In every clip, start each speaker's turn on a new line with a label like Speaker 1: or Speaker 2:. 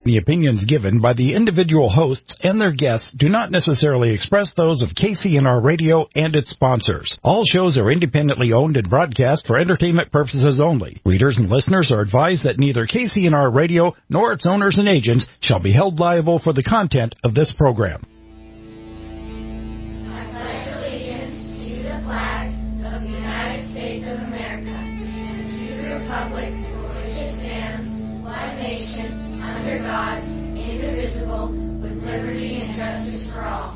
Speaker 1: The opinions given by the individual hosts and their guests do not necessarily express those of KCNR Radio and its sponsors. All shows are independently owned and broadcast for entertainment purposes only. Readers and listeners are advised that neither KCNR Radio nor its owners and agents shall be held liable for the content of this program.
Speaker 2: I pledge allegiance to the flag of the United States of America and to the republic for which it stands, one nation, under God, indivisible, with liberty and justice for all.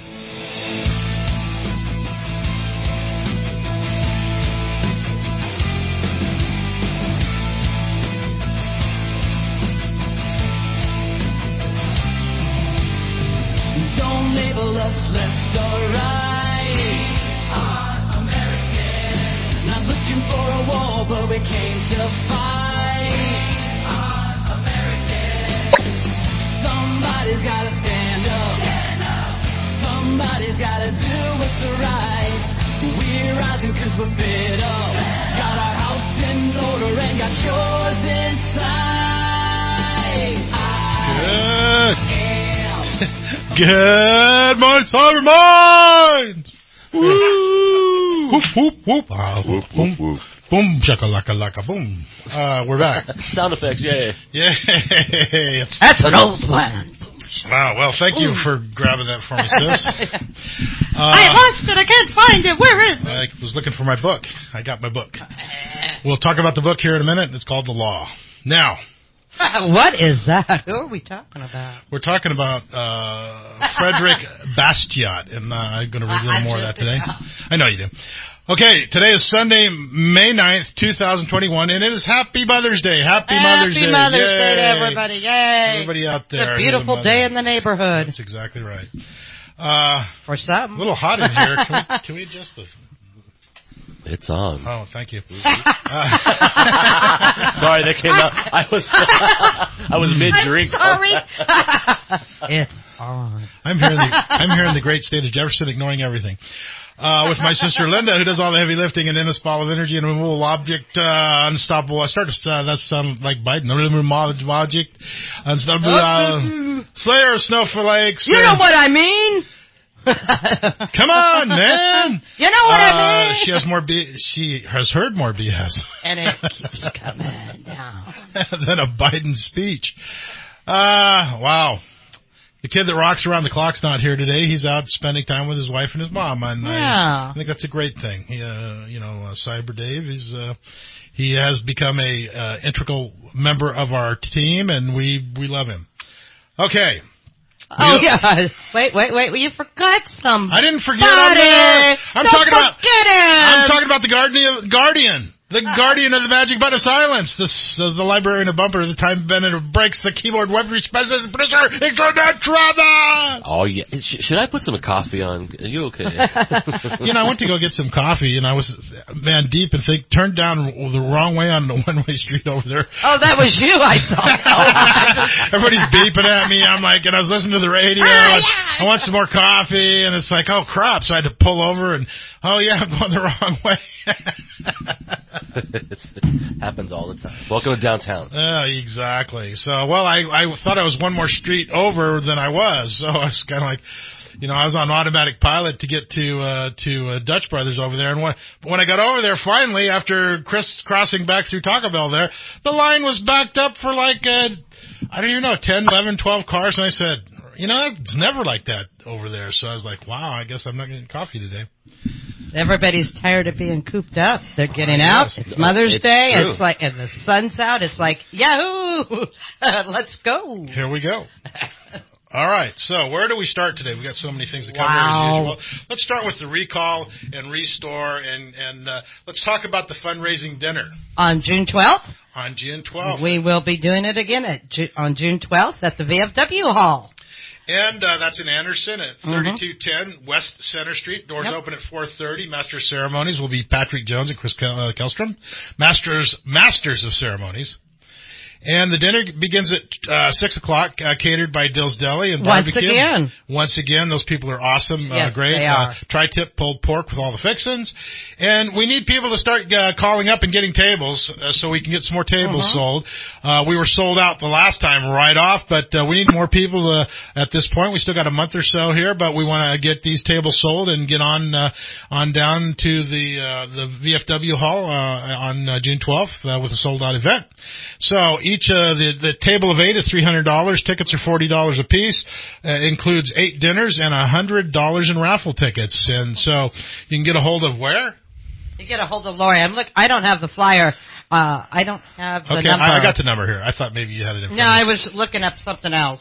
Speaker 3: Don't label us left or right. Our American. Not looking for a war, but we came to fight. Our American. Somebody's gotta stand up. Stand up. Somebody's gotta do what's right. We're rising 'cause we're fed up. Got our house in order and got yours in sight.
Speaker 4: Good morning, Cyber Minds! Woo! Whoop, whoop, whoop. Whoop, whoop, whoop. Boom, shakalaka, boom. We're back.
Speaker 5: Sound effects, yay.
Speaker 4: Yay.
Speaker 6: That's an old plan.
Speaker 4: Wow, well, thank you for grabbing that for me, sis.
Speaker 6: I lost it. I can't find it. Where is it?
Speaker 4: I was looking for my book. I got my book. We'll talk about the book here in a minute. It's called The Law. Now...
Speaker 6: What is that? Who are we talking about?
Speaker 4: We're talking about Frederick Bastiat, and I'm going to reveal more of that today. I know you do. Okay, today is Sunday, May 9th, 2021, and it is Happy Mother's Day. Happy Mother's Day.
Speaker 6: Happy Mother's Day to everybody. Yay.
Speaker 4: Everybody out there.
Speaker 6: It's a beautiful day in the neighborhood.
Speaker 4: That's exactly right.
Speaker 6: For some.
Speaker 4: A little hot in here. Can we adjust the...
Speaker 5: It's on.
Speaker 4: Oh, thank you.
Speaker 5: Sorry, that came out. I was mid-drink.
Speaker 6: Sorry. It's on.
Speaker 4: I'm here in the great state of Jefferson, ignoring everything. With my sister Linda, who does all the heavy lifting and ball of energy and removal object, unstoppable. That sounds like Biden. Removal object, unstoppable, slayer of snowflakes.
Speaker 6: You know what I mean?
Speaker 4: Come on, man!
Speaker 6: You know what I mean?
Speaker 4: She has heard more BS,
Speaker 6: and it keeps coming down
Speaker 4: than a Biden speech. Wow. The kid that rocks around the clock's not here today. He's out spending time with his wife and his mom, and I think that's a great thing. Cyber Dave, he has become a integral member of our team, and we love him. Okay.
Speaker 6: Oh, yeah. Wait. Well, you forgot something.
Speaker 4: I didn't forget. I'm talking about the Guardian. The Guardian of the Magic Button of Silence. The librarian of Bumper, the time Bennett breaks the keyboard web specialist producer, Internet Travis.
Speaker 5: Oh, yeah. Should I put some coffee on? Are you okay?
Speaker 4: I went to go get some coffee, and I was, deep and turned down the wrong way on the one-way street over there.
Speaker 6: Oh, that was you, I thought.
Speaker 4: Everybody's beeping at me. I'm like, and I was listening to the radio. I want some more coffee, and it's like, oh, crap. So I had to pull over, and, oh, yeah, I'm going the wrong way.
Speaker 5: It happens all the time. Welcome to downtown.
Speaker 4: Exactly. So, I thought I was one more street over than I was. So I was kind of like, I was on automatic pilot to get to Dutch Brothers over there. And when I got over there, finally, after crisscrossing back through Taco Bell there, the line was backed up for like, 10, 11, 12 cars. And I said, it's never like that over there. So I was like, wow, I guess I'm not getting coffee today.
Speaker 6: Everybody's tired of being cooped up. They're getting out. It's Mother's Day.
Speaker 5: True.
Speaker 6: It's like, and the sun's out. It's like, yahoo! Let's go.
Speaker 4: Here we go. All right. So where do we start today? We got so many things to cover as usual. Let's start with the recall and restore, and let's talk about the fundraising dinner
Speaker 6: on June 12th.
Speaker 4: On June 12th,
Speaker 6: we will be doing it again on June 12th at the VFW Hall.
Speaker 4: And that's in Anderson at 3210 West Center Street. Doors open at 4:30. Master of Ceremonies will be Patrick Jones and Chris Kellstrom. Masters of Ceremonies. And the dinner begins at 6 o'clock, catered by Dill's Deli and
Speaker 6: Once
Speaker 4: Barbecue.
Speaker 6: again.
Speaker 4: Once again, those people are awesome,
Speaker 6: Yes,
Speaker 4: great.
Speaker 6: they are.
Speaker 4: Tri-tip pulled pork with all the fixins. And we need people to start calling up and getting tables so we can get some more tables sold. We were sold out the last time right off, but we need more people at this point. We still got a month or so here, but we want to get these tables sold and get on down to the VFW Hall on June 12th with a sold-out event. So each the table of 8 is $300. Tickets are $40 a piece. Includes 8 dinners and $100 in raffle tickets. And so you can get a hold of where?
Speaker 6: You get a hold of Lori. I don't have the flyer. I don't have the
Speaker 4: Okay,
Speaker 6: number.
Speaker 4: I got the number here. I thought maybe you had it in front
Speaker 6: No,
Speaker 4: of you.
Speaker 6: I was looking up something else.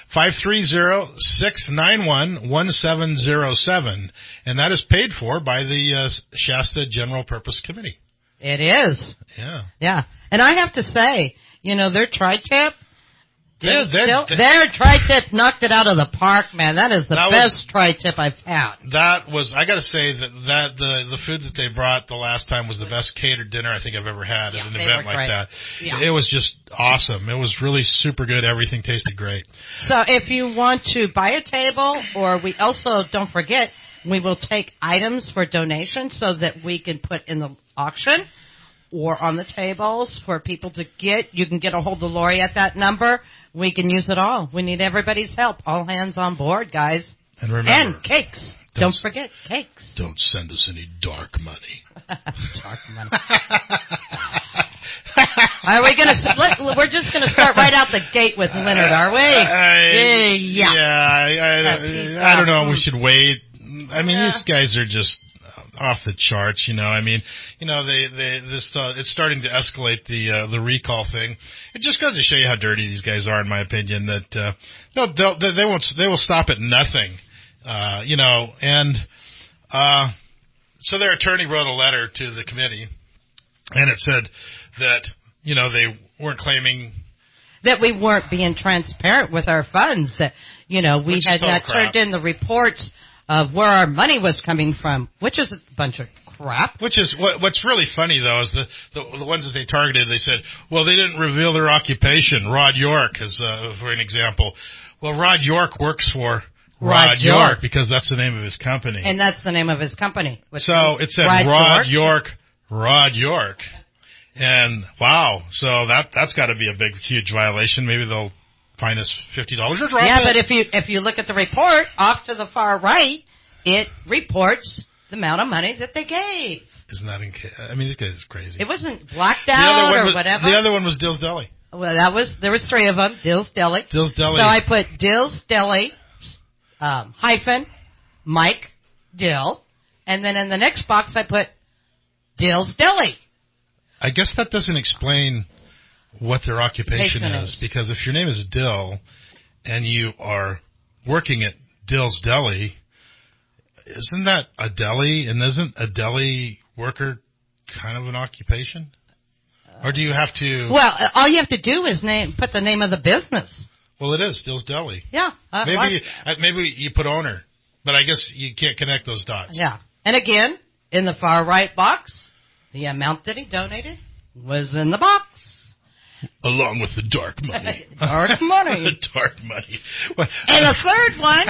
Speaker 4: 530-691-1707. And that is paid for by the Shasta General Purpose Committee.
Speaker 6: It is.
Speaker 4: Yeah.
Speaker 6: Yeah. And I have to say, their tri-tip,
Speaker 4: Their
Speaker 6: tri-tip knocked it out of the park, man. That is the best tri-tip I've had.
Speaker 4: That was, I got to say that the food that they brought the last time was the best catered dinner I think I've ever had at an event like that.
Speaker 6: Yeah.
Speaker 4: It was just awesome. It was really super good. Everything tasted great.
Speaker 6: So if you want to buy a table, or we also, don't forget, we will take items for donation so that we can put in the auction or on the tables for people to get. You can get a hold of Lori at that number. We can use it all. We need everybody's help. All hands on board, guys.
Speaker 4: And remember.
Speaker 6: And cakes. Don't forget cakes.
Speaker 4: Don't send us any dark money.
Speaker 6: Dark money. Are we going to? We're just going to start right out the gate with Leonard, are we?
Speaker 4: I don't know. We should wait. I mean, these guys are just off the charts, I mean, it's starting to escalate the recall thing. It just goes to show you how dirty these guys are, in my opinion. That they will stop at nothing, and so their attorney wrote a letter to the committee, and it said that they weren't claiming
Speaker 6: that we weren't being transparent with our funds. That we had not turned in the reports of where our money was coming from, which is a bunch of crap.
Speaker 4: Which is what's really funny though is the ones that they targeted. They said, well, they didn't reveal their occupation. Rod York is for an example. Well, Rod York works for Rod York because that's the name of his company,
Speaker 6: and that's the name of his company.
Speaker 4: So it said Rod York, and wow, so that's got to be a big, huge violation. Maybe they'll fine us $50 or drop it.
Speaker 6: Yeah, but if you look at the report off to the far right, it reports the amount of money that they gave.
Speaker 4: Isn't that I mean, this guy is crazy.
Speaker 6: It wasn't blacked out or whatever.
Speaker 4: The other one was Dill's Deli.
Speaker 6: Well, there was 3 of them. Dill's Deli.
Speaker 4: Dill's Deli.
Speaker 6: So I put Dill's Deli hyphen Mike Dill, and then in the next box I put Dill's Deli.
Speaker 4: I guess that doesn't explain what their occupation is, because if your name is Dill and you are working at Dill's Deli, isn't that a deli? And isn't a deli worker kind of an occupation? Or do you have to?
Speaker 6: Well, all you have to do is put the name of the business.
Speaker 4: Well, it is Dill's Deli.
Speaker 6: Yeah.
Speaker 4: Maybe you put owner, but I guess you can't connect those dots.
Speaker 6: Yeah. And again, in the far right box, the amount that he donated was in the box.
Speaker 4: Along with the dark money.
Speaker 6: Dark money.
Speaker 4: The dark money.
Speaker 6: And the third one,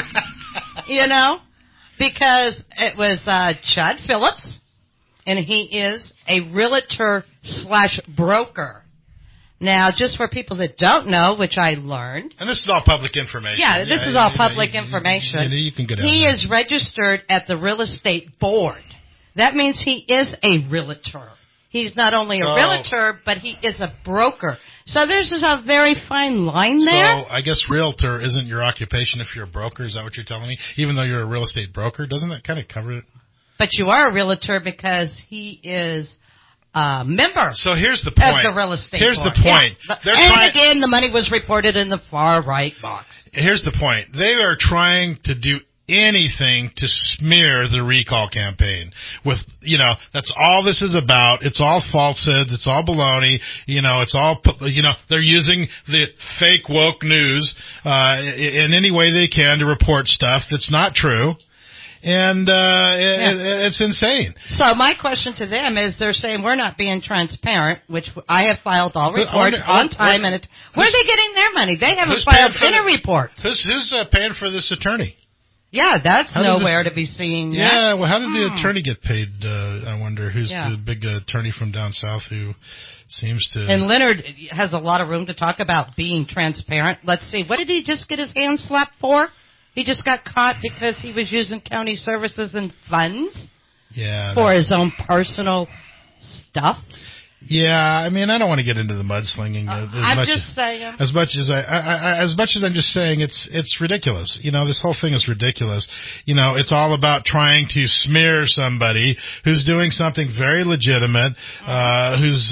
Speaker 6: because it was Chad Phillips, and he is a realtor/broker. Now, just for people that don't know, which I learned.
Speaker 4: And this is all public information.
Speaker 6: Yeah, this is all public information.
Speaker 4: You can get
Speaker 6: He is registered at the real estate board. That means he is a realtor. He's not only a realtor, but he is a broker. So there's a very fine line there.
Speaker 4: So I guess realtor isn't your occupation if you're a broker. Is that what you're telling me? Even though you're a real estate broker, doesn't that kind of cover it?
Speaker 6: But you are a realtor because he is a member.
Speaker 4: So here's the point.
Speaker 6: Of the real estate
Speaker 4: Here's
Speaker 6: board.
Speaker 4: the point.
Speaker 6: Yeah. Again, the money was reported in the far right box.
Speaker 4: Here's the point. They are trying to do anything to smear the recall campaign with, that's all this is about. It's all falsehoods. It's all baloney. It's all, they're using the fake woke news, in any way they can to report stuff that's not true. and it's insane.
Speaker 6: So my question to them is, they're saying we're not being transparent, which I have filed all reports on time. Where are they getting their money? They haven't filed any reports.
Speaker 4: Who's paying for this attorney?
Speaker 6: Yeah, that's nowhere to be seen yet.
Speaker 4: Yeah, well, how did the attorney get paid? I wonder who's the big attorney from down south who seems to...
Speaker 6: And Leonard has a lot of room to talk about being transparent. Let's see, what did he just get his hand slapped for? He just got caught because he was using county services and funds for his own personal stuff.
Speaker 4: Yeah, I mean, I don't want to get into the mudslinging.
Speaker 6: I'm just saying.
Speaker 4: As much as I'm just saying, it's ridiculous. You know, this whole thing is ridiculous. You know, it's all about trying to smear somebody who's doing something very legitimate, who's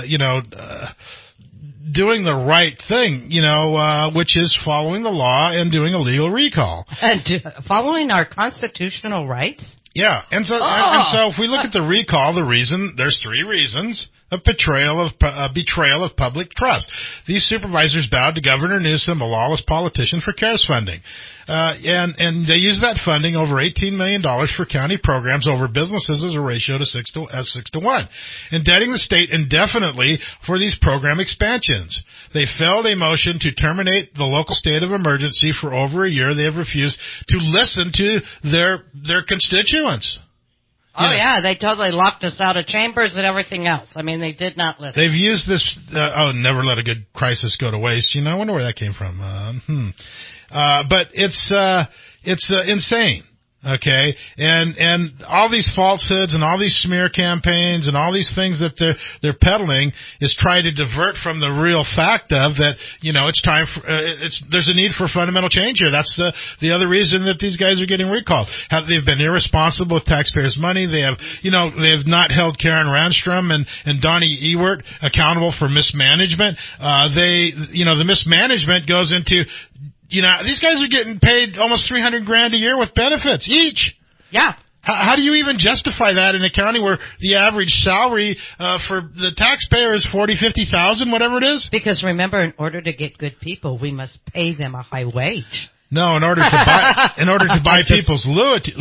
Speaker 4: doing the right thing, which is following the law and doing a legal recall.
Speaker 6: And following our constitutional rights?
Speaker 4: Yeah, and so if we look at the recall, there's 3 reasons of betrayal of public trust. These supervisors bowed to Governor Newsom, a lawless politician, for CARES funding. And they used that funding, over $18 million, for county programs over businesses as a ratio to 6 to 1, indebting the state indefinitely for these program expansions. They failed a motion to terminate the local state of emergency for over a year. They have refused to listen to their constituents.
Speaker 6: They totally locked us out of chambers and everything else. I mean, they did not listen.
Speaker 4: They've used this, never let a good crisis go to waste. I wonder where that came from. But it's insane. Okay, and all these falsehoods and all these smear campaigns and all these things that they're peddling is trying to divert from the real fact of that. It's time for there's a need for fundamental change here. That's the other reason that these guys are getting recalled. They've been irresponsible with taxpayers' money. They have not held Karen Randstrom and Donnie Ewert accountable for mismanagement. The mismanagement goes into. These guys are getting paid almost $300,000 a year with benefits each.
Speaker 6: Yeah.
Speaker 4: How do you even justify that in a county where the average salary for the taxpayer is $40,000-$50,000, whatever it is?
Speaker 6: Because remember, in order to get good people, we must pay them a high wage.
Speaker 4: No, in order to buy people's loyalty.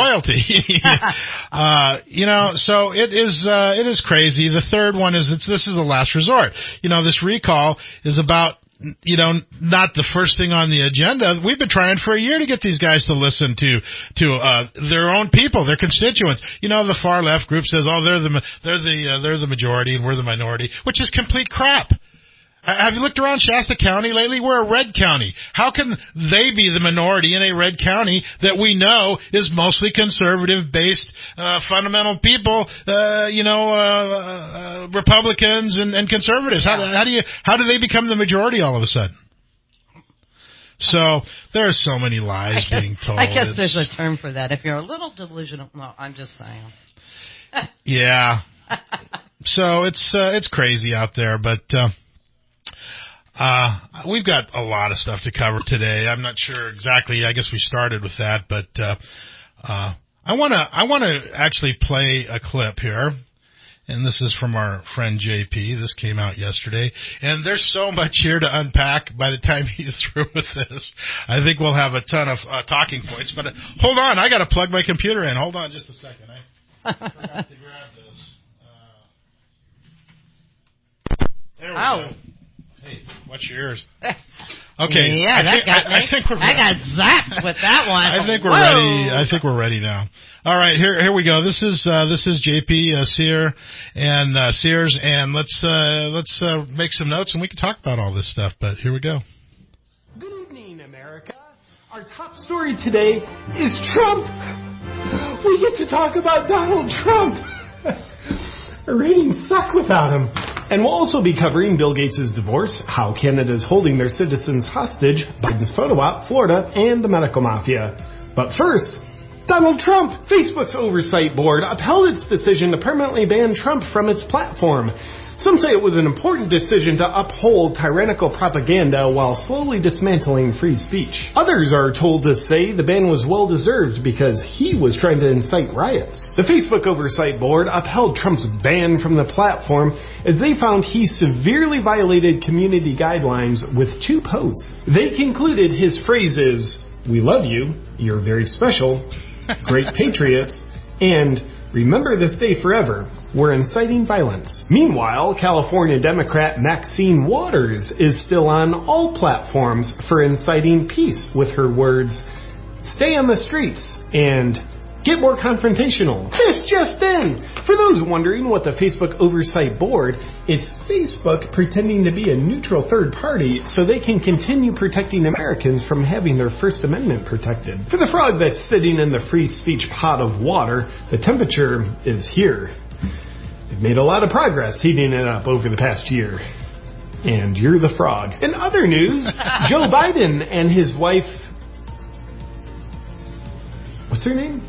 Speaker 4: So it is crazy. The third one is this is a last resort. This recall is about. Not the first thing on the agenda. We've been trying for a year to get these guys to listen to their own people, their constituents. The far left group says, they're the majority and we're the minority, which is complete crap. Have you looked around Shasta County lately? We're a red county. How can they be the minority in a red county that we know is mostly conservative-based, fundamental people, Republicans and conservatives? How do they become the majority all of a sudden? So there are so many lies being told.
Speaker 6: I guess there's a term for that. If you're a little delusional, no, I'm just saying.
Speaker 4: Yeah. So it's crazy out there, but. We've got a lot of stuff to cover today. I'm not sure exactly. I guess we started with that, but I want to actually play a clip here, and this is from our friend JP. This came out yesterday, and there's so much here to unpack. By the time he's through with this, I think we'll have a ton of talking points. But hold on, I got to plug my computer in. Hold on, just a second. I forgot to grab this. There we go. Hey, watch your ears. Okay.
Speaker 6: Yeah, I think we're ready. I got zapped with that one.
Speaker 4: I think we're ready. I think we're ready now. All right, here we go. This is JP Sears, and let's make some notes and we can talk about all this stuff. But here we go.
Speaker 7: Good evening, America. Our top story today is Trump. We get to talk about Donald Trump. The ratings suck without him. And we'll also be covering Bill Gates' divorce, how Canada's holding their citizens hostage, Biden's photo op, Florida, and the medical mafia. But first, Donald Trump, Facebook's oversight board, upheld its decision to permanently ban Trump from its platform. Some say it was an important decision to uphold tyrannical propaganda while slowly dismantling free speech. Others are told to say the ban was well-deserved because he was trying to incite riots. The Facebook Oversight Board upheld Trump's ban from the platform as they found he severely violated community guidelines with 2 posts. They concluded his phrases, "We love you, you're very special," great patriots, and remember this day forever were inciting violence. Meanwhile, California Democrat Maxine Waters is still on all platforms for inciting peace with her words, "Stay on the streets," and "Get more confrontational." This just in! For those wondering what the Facebook Oversight Board, it's Facebook pretending to be a neutral third party so they can continue protecting Americans from having their First Amendment protected. For the frog that's sitting in the free speech pot of water, the temperature is here. They've made a lot of progress heating it up over the past year. And you're the frog. In other news, Joe Biden and his wife... What's her name?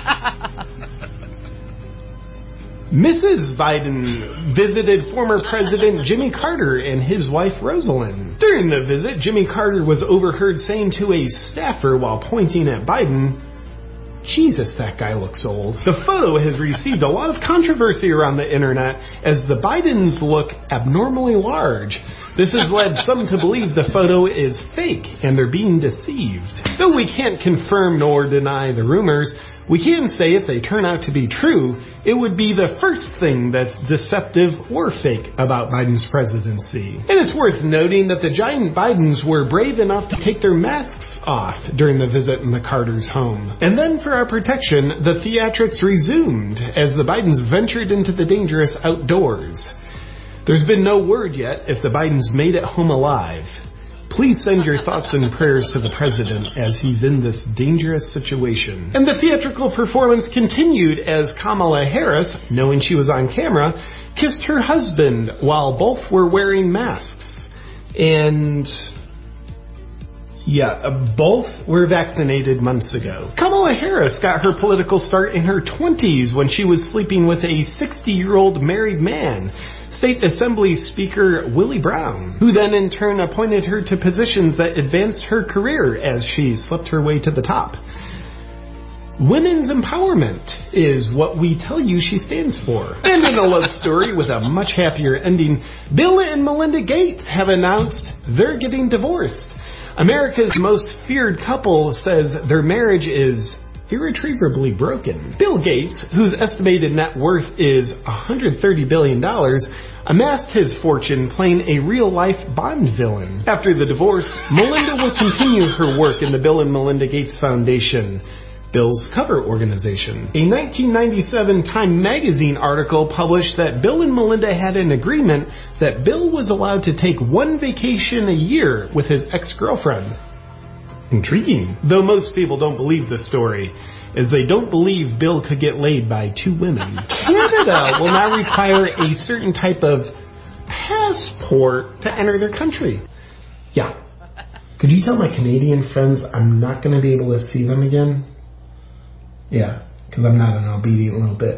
Speaker 7: Mrs. Biden visited former President Jimmy Carter and his wife Rosalind. During the visit, Jimmy Carter was overheard saying to a staffer while pointing at Biden, "Jesus, that guy looks old." The photo has received a lot of controversy around the internet as the Bidens look abnormally large. This has led some to believe the photo is fake and they're being deceived. Though we can't confirm nor deny the rumors, we can say if they turn out to be true, it would be the first thing that's deceptive or fake about Biden's presidency. And it's worth noting that the giant Bidens were brave enough to take their masks off during the visit in the Carter's home. And then for our protection, the theatrics resumed as the Bidens ventured into the dangerous outdoors. There's been no word yet if the Bidens made it home alive. Please send your thoughts and prayers to the president as he's in this dangerous situation. And the theatrical performance continued as Kamala Harris, knowing she was on camera, kissed her husband while both were wearing masks. And... both were vaccinated months ago. Kamala Harris got her political start in her 20s when she was sleeping with a 60-year-old married man, State Assembly Speaker Willie Brown, who then in turn appointed her to positions that advanced her career as she slept her way to the top. Women's empowerment is what we tell you she stands for. And in a love story with a much happier ending, Bill and Melinda Gates have announced they're getting divorced. America's most feared couple says their marriage is irretrievably broken. Bill Gates, whose estimated net worth is $130 billion, amassed his fortune playing a real-life Bond villain. After the divorce, Melinda will continue her work in the Bill and Melinda Gates Foundation, Bill's cover organization. A 1997 Time magazine article published that Bill and Melinda had an agreement that Bill was allowed to take one vacation a year with his ex-girlfriend. Intriguing. Though most people don't believe the story, as they don't believe Bill could get laid by two women. Canada will now require a certain type of passport to enter their country. Yeah. Could you tell my Canadian friends I'm not going to be able to see them again? Yeah, because I'm not an obedient little bitch.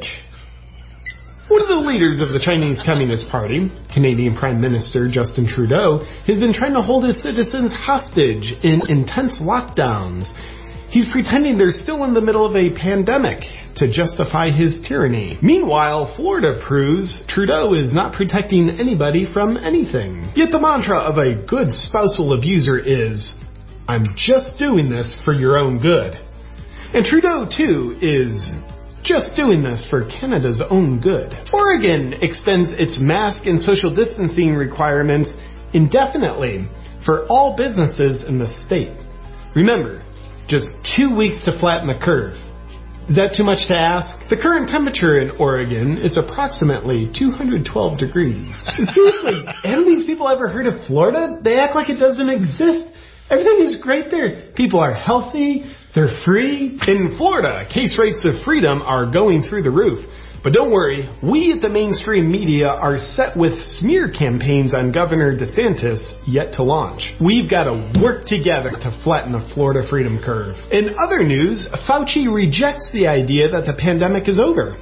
Speaker 7: One of the leaders of the Chinese Communist Party, Canadian Prime Minister Justin Trudeau, has been trying to hold his citizens hostage in intense lockdowns. He's pretending they're still in the middle of a pandemic to justify his tyranny. Meanwhile, Florida proves Trudeau is not protecting anybody from anything. Yet the mantra of a good spousal abuser is, "I'm just doing this for your own good." And Trudeau, too, is just doing this for Canada's own good. Oregon extends its mask and social distancing requirements indefinitely for all businesses in the state. Remember, just 2 weeks to flatten the curve. Is that too much to ask? The current temperature in Oregon is approximately 212 degrees. Seriously, haven't these people ever heard of Florida? They act like it doesn't exist. Everything is great there. People are healthy. They're free. In Florida, case rates of freedom are going through the roof. But don't worry, we at the mainstream media are set with smear campaigns on Governor DeSantis yet to launch. We've got to work together to flatten the Florida freedom curve. In other news, Fauci rejects the idea that the pandemic is over.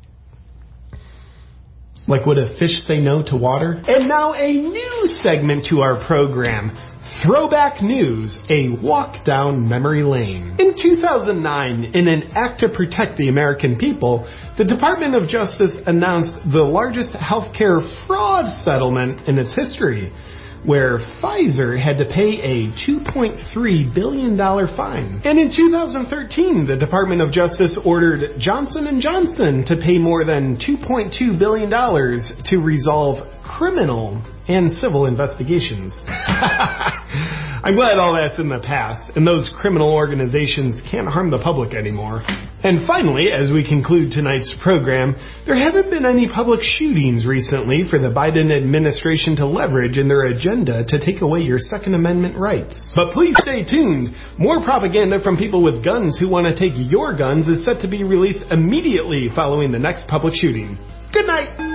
Speaker 7: Like, would a fish say no to water? And now a new segment to our program. Throwback News, a walk down memory lane. In 2009, in an act to protect the American people, the Department of Justice announced the largest healthcare fraud settlement in its history. where Pfizer had to pay a $2.3 billion fine. And in 2013, the Department of Justice ordered Johnson & Johnson to pay more than $2.2 billion to resolve criminal and civil investigations. I'm glad all that's in the past, and those criminal organizations can't harm the public anymore. And finally, as we conclude tonight's program, there haven't been any public shootings recently for the Biden administration to leverage in their agenda to take away your Second Amendment rights. But please stay tuned. More propaganda from people with guns who want to take your guns is set to be released immediately following the next public shooting. Good night.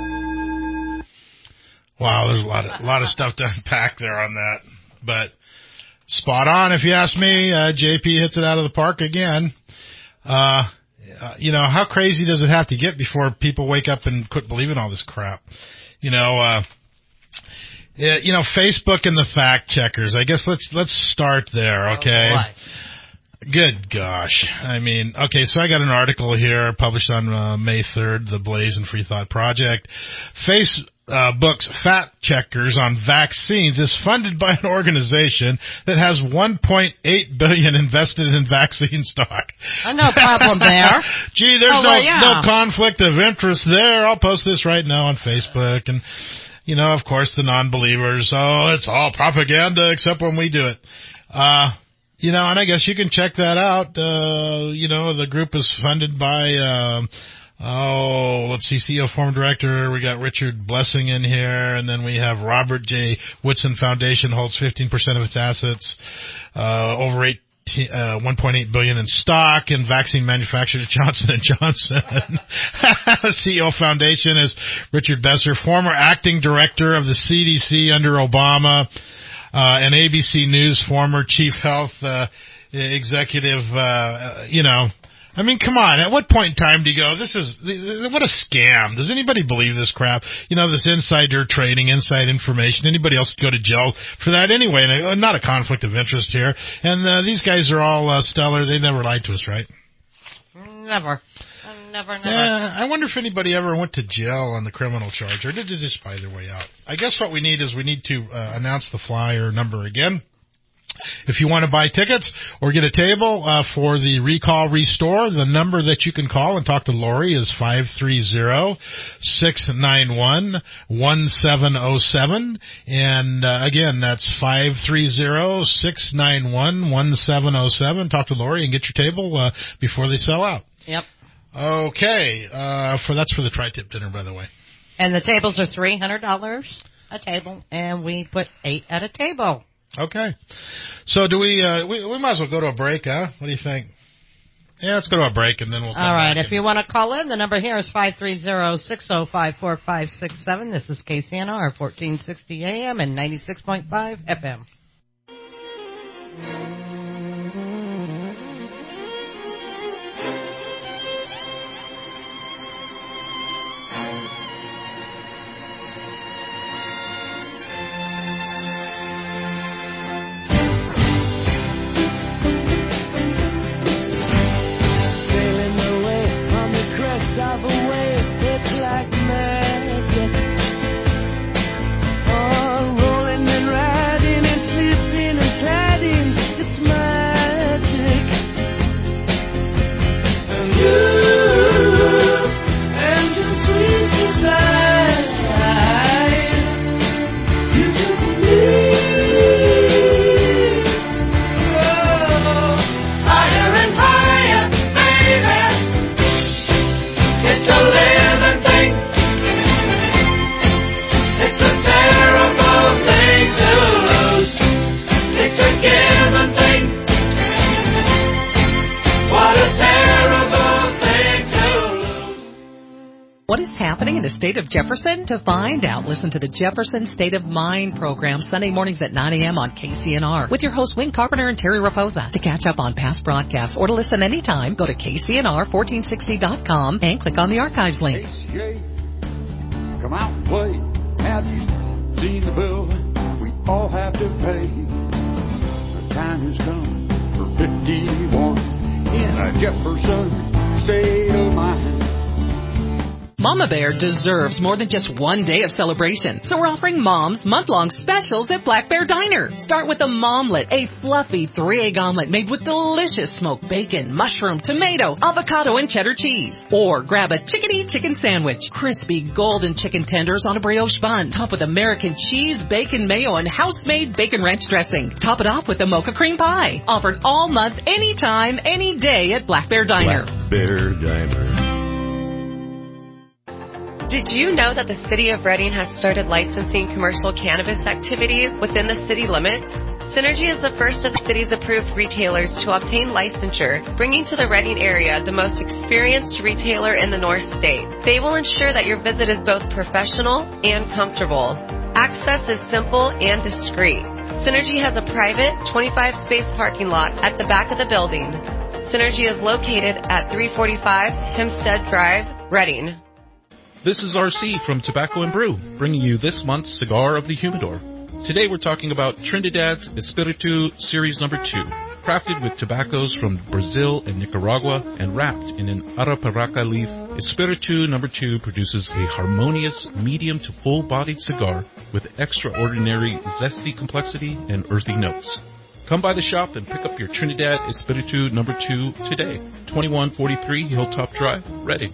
Speaker 4: Wow, there's a lot of stuff to unpack there on that, but spot on if you ask me. JP hits it out of the park again. How crazy does it have to get before people wake up and quit believing all this crap? Facebook and the fact checkers. I guess let's start there, okay? Good gosh. I mean, okay, so I got an article here published on May 3rd, the Blaze and Free Thought Project. Facebook's fact checkers on vaccines is funded by an organization that has $1.8 billion invested in vaccine stock.
Speaker 6: No problem there.
Speaker 4: Gee, there's no conflict of interest there. I'll post this right now on Facebook. And, of course, the non-believers, it's all propaganda except when we do it. And I guess you can check that out. The group is funded by, let's see, CEO, former director. We got Richard Blessing in here, and then we have Robert J. Whitson Foundation holds 15% of its assets, over $1.8 billion in stock, and vaccine manufacturer Johnson & Johnson. CEO Foundation is Richard Besser, former acting director of the CDC under Obama. And ABC News, former chief health executive, I mean, come on. At what point in time do you go, what a scam. Does anybody believe this crap? This insider trading, inside information. Anybody else could go to jail for that anyway. And not a conflict of interest here. And these guys are all stellar. They never lied to us, right?
Speaker 6: Never. Never.
Speaker 4: I wonder if anybody ever went to jail on the criminal charge, or did they just buy their way out? I guess what we need to announce the flyer number again. If you want to buy tickets or get a table for the Recall Restore, the number that you can call and talk to Lori is 530-691-1707. And again, that's 530-691-1707. Talk to Lori and get your table before they sell out.
Speaker 6: Yep.
Speaker 4: Okay, that's for the tri-tip dinner, by the way.
Speaker 6: And the tables are $300 a table, and we put 8 at a table.
Speaker 4: Okay. So do we might as well go to a break, huh? What do you think? Yeah, let's go to a break, and then we'll come back.
Speaker 6: All right, if you want to call in, the number here is 530-605-4567. This is KCNR, 1460 AM and 96.5 FM.
Speaker 3: Rolling and riding and slipping and sliding.
Speaker 8: What is happening in the state of Jefferson? To find out, listen to the Jefferson State of Mind program Sunday mornings at 9 a.m. on KCNR with your hosts Wayne Carpenter and Terry Raposa. To catch up on past broadcasts or to listen anytime, go to KCNR1460.com and click on the archives link.
Speaker 9: KCA, come out and play. Have you seen the bill we all have to pay? The time has come for 51 in a Jefferson State of Mind.
Speaker 8: Mama Bear deserves more than just one day of celebration, so we're offering Mom's month-long specials at Black Bear Diner. Start with a Momlet, a fluffy 3-egg omelet made with delicious smoked bacon, mushroom, tomato, avocado, and cheddar cheese. Or grab a chickadee chicken sandwich, crispy golden chicken tenders on a brioche bun, topped with American cheese, bacon mayo, and house-made bacon ranch dressing. Top it off with a mocha cream pie. Offered all month, anytime, any day at Black Bear Diner.
Speaker 10: Black Bear Diner.
Speaker 11: Did you know that the City of Reading has started licensing commercial cannabis activities within the city limits? Synergy is the first of the city's approved retailers to obtain licensure, bringing to the Reading area the most experienced retailer in the North State. They will ensure that your visit is both professional and comfortable. Access is simple and discreet. Synergy has a private 25-space parking lot at the back of the building. Synergy is located at 345 Hempstead Drive, Reading.
Speaker 12: This is RC from Tobacco and Brew, bringing you this month's Cigar of the Humidor. Today we're talking about Trinidad's Espiritu Series No. 2, crafted with tobaccos from Brazil and Nicaragua and wrapped in an Arapiraca leaf. Espiritu No. 2 produces a harmonious, medium to full-bodied cigar with extraordinary zesty complexity and earthy notes. Come by the shop and pick up your Trinidad Espiritu No. 2 today. 2143 Hilltop Drive, Reading.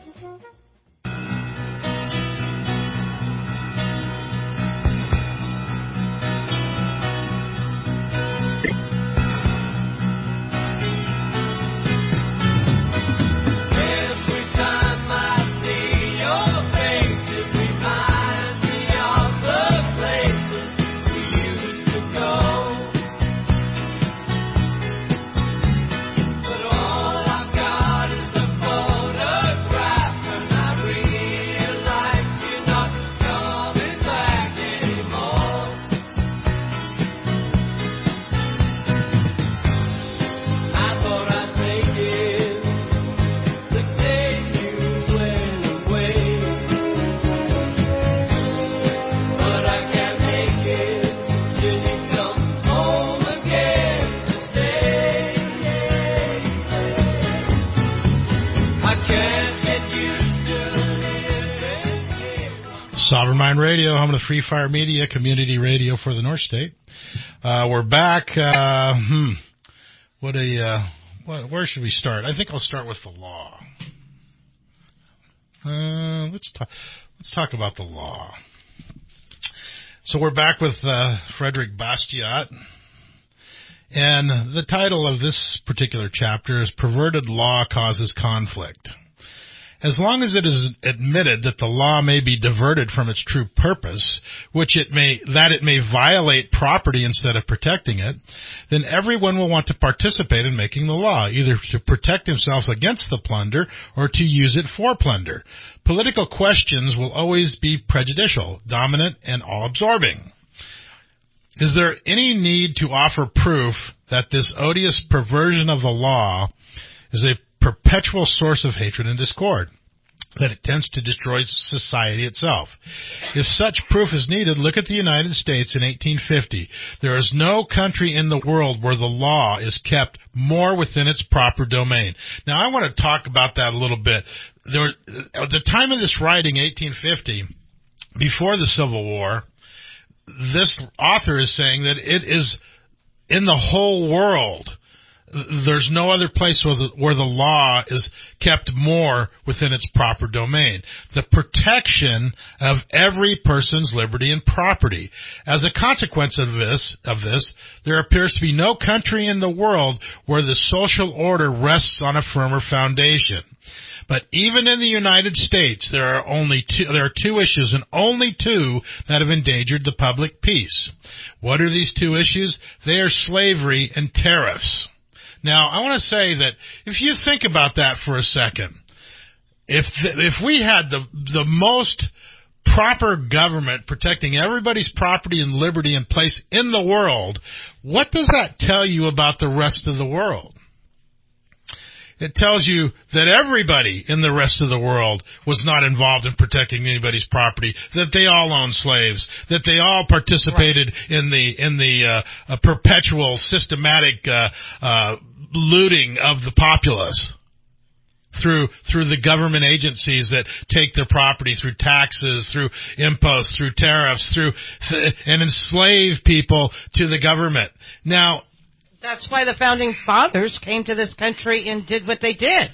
Speaker 4: Sovereign Mind Radio, home of the Free Fire Media, community radio for the North State. We're back. Where should we start? I think I'll start with the law. Let's talk about the law. So we're back with Frederick Bastiat, and the title of this particular chapter is Perverted Law Causes Conflict. As long as it is admitted that the law may be diverted from its true purpose, it may violate property instead of protecting it, then everyone will want to participate in making the law, either to protect themselves against the plunder or to use it for plunder. Political questions will always be prejudicial, dominant, and all-absorbing. Is there any need to offer proof that this odious perversion of the law is a perpetual source of hatred and discord, that it tends to destroy society itself? If such proof is needed, look at the United States in 1850. There is no country in the world where the law is kept more within its proper domain. Now, I want to talk about that a little bit. At the time of this writing, 1850, before the Civil War, this author is saying that it is in the whole world. There's no other place where the law is kept more within its proper domain. The protection of every person's liberty and property. As a consequence of this, there appears to be no country in the world where the social order rests on a firmer foundation. But even in the United States, there are two issues, and only two, that have endangered the public peace. What are these two issues? They are slavery and tariffs. Now, I want to say that if you think about that for a second, if we had the most proper government protecting everybody's property and liberty in place in the world, what does that tell you about the rest of the world? It tells you that everybody in the rest of the world was not involved in protecting anybody's property, that they all owned slaves, that they all participated in the perpetual systematic looting of the populace. through the government agencies that take their property through taxes, through imposts, through tariffs, and enslave people to the government. Now,
Speaker 6: that's why the founding fathers came to this country and did what they did.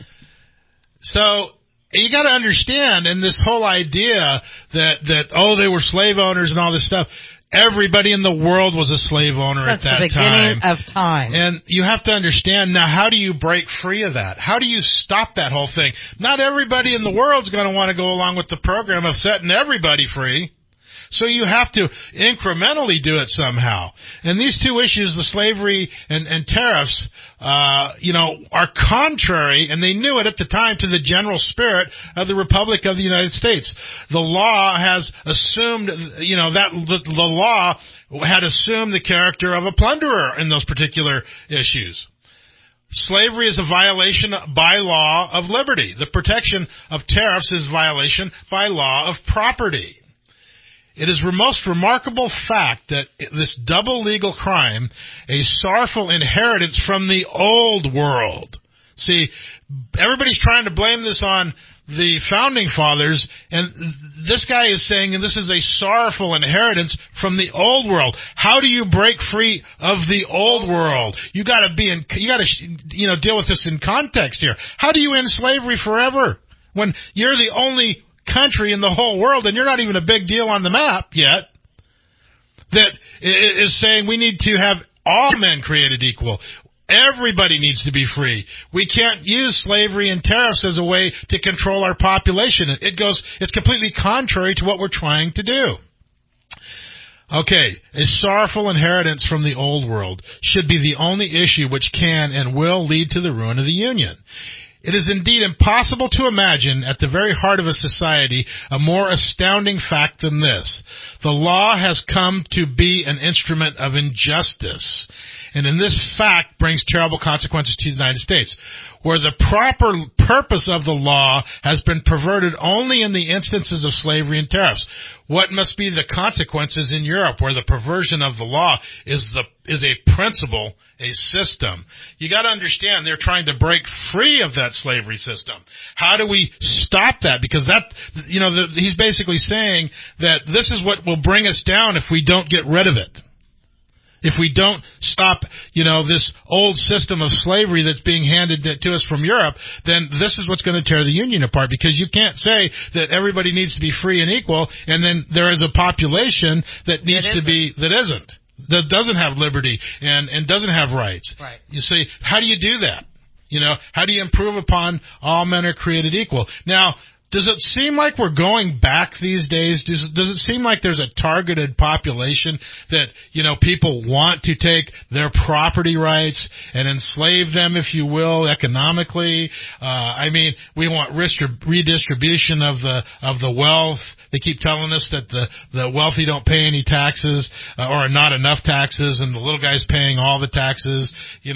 Speaker 4: So you got to understand, and this whole idea that they were slave owners and all this stuff. Everybody in the world was a slave owner at that time.
Speaker 6: Since the beginning of time.
Speaker 4: And you have to understand now, how do you break free of that? How do you stop that whole thing? Not everybody in the world is going to want to go along with the program of setting everybody free. So you have to incrementally do it somehow. And these two issues, the slavery and tariffs, are contrary, and they knew it at the time, to the general spirit of the Republic of the United States. The law has assumed, the law had assumed the character of a plunderer in those particular issues. Slavery is a violation by law of liberty. The protection of tariffs is violation by law of property. It is the most remarkable fact that this double legal crime, a sorrowful inheritance from the old world. See, everybody's trying to blame this on the founding fathers, and this guy is saying this is a sorrowful inheritance from the old world. How do you break free of the old world? You got to deal with this in context here. How do you end slavery forever when you're the only country in the whole world, and you're not even a big deal on the map yet, that is saying we need to have all men created equal? Everybody needs to be free. We can't use slavery and tariffs as a way to control our population. It's completely contrary to what we're trying to do. Okay, a sorrowful inheritance from the old world should be the only issue which can and will lead to the ruin of the Union. It is indeed impossible to imagine at the very heart of a society a more astounding fact than this. The law has come to be an instrument of injustice, and in this fact brings terrible consequences to the United States, where the proper purpose of the law has been perverted only in the instances of slavery and tariffs. What must be the consequences in Europe, where the perversion of the law is a principle, a system? You got to understand, they're trying to break free of that slavery system. How do we stop that? Because he's basically saying that this is what will bring us down if we don't get rid of it. If we don't stop, this old system of slavery that's being handed to us from Europe, then this is what's going to tear the Union apart, because you can't say that everybody needs to be free and equal, and then there is a population that doesn't have liberty and doesn't have rights.
Speaker 6: Right.
Speaker 4: You see, how do you do that? How do you improve upon all men are created equal? Now, does it seem like we're going back these days? Does it seem like there's a targeted population that, people want to take their property rights and enslave them, if you will, economically? We want redistribution of the wealth. They keep telling us that the wealthy don't pay any taxes, or not enough taxes, and the little guy's paying all the taxes.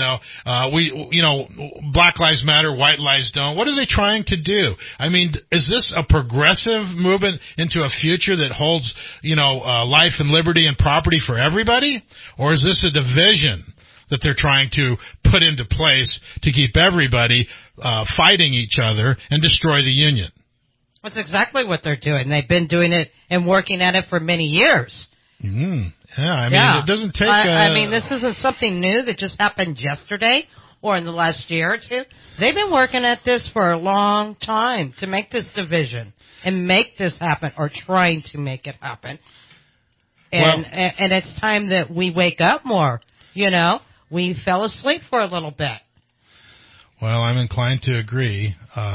Speaker 4: Black lives matter, white lives don't. What are they trying to do? Is this a progressive movement into a future that holds, life and liberty and property for everybody? Or is this a division that they're trying to put into place to keep everybody fighting each other and destroy the Union?
Speaker 6: That's exactly what they're doing. They've been doing it and working at it for many years.
Speaker 4: Mm-hmm. It doesn't take...
Speaker 6: this isn't something new that just happened yesterday or in the last year or two. They've been working at this for a long time to make this division and make this happen, or trying to make it happen. And it's time that we wake up more. We fell asleep for a little bit.
Speaker 4: Well, I'm inclined to agree.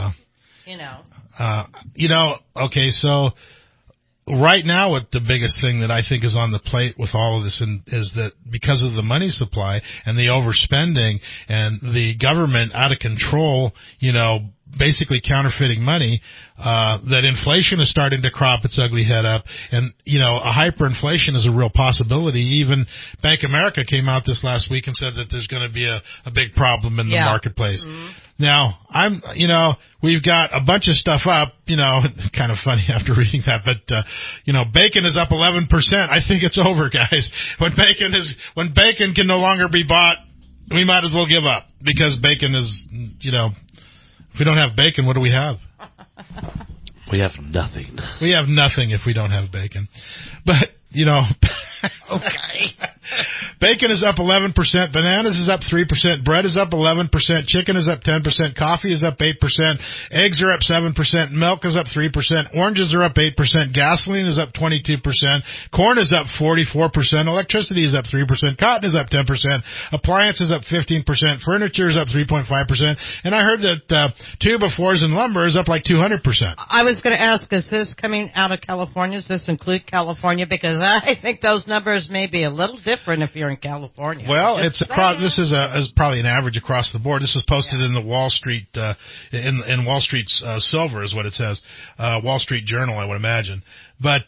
Speaker 4: Okay, so right now, what the biggest thing that I think is on the plate with all of this is that because of the money supply and the overspending and the government out of control, basically counterfeiting money, that inflation is starting to crop its ugly head up. And, a hyperinflation is a real possibility. Even Bank of America came out this last week and said that there's going to be a big problem in the marketplace. Mm-hmm. Now, we've got a bunch of stuff up, kind of funny after reading that, but, bacon is up 11%. I think it's over, guys. When bacon can no longer be bought, we might as well give up, because bacon is, If we don't have bacon, what do we have?
Speaker 5: We have nothing.
Speaker 4: We have nothing if we don't have bacon. But, you know,
Speaker 6: Okay.
Speaker 4: bacon is up 11%, bananas is up 3%, bread is up 11%, chicken is up 10%, coffee is up 8%, eggs are up 7%, milk is up 3%, oranges are up 8%, gasoline is up 22%, corn is up 44%, electricity is up 3%, cotton is up 10%, appliances up 15%, furniture is up 3.5%, and I heard that tuba, floors, and lumber is up like 200%.
Speaker 6: I was going to ask, is this coming out of California? Does this include California? Because I think those numbers may be a little different if you're in California.
Speaker 4: Well, this is probably an average across the board. This was posted in the Wall Street in Wall Street's Silver is what it says, Wall Street Journal, I would imagine. But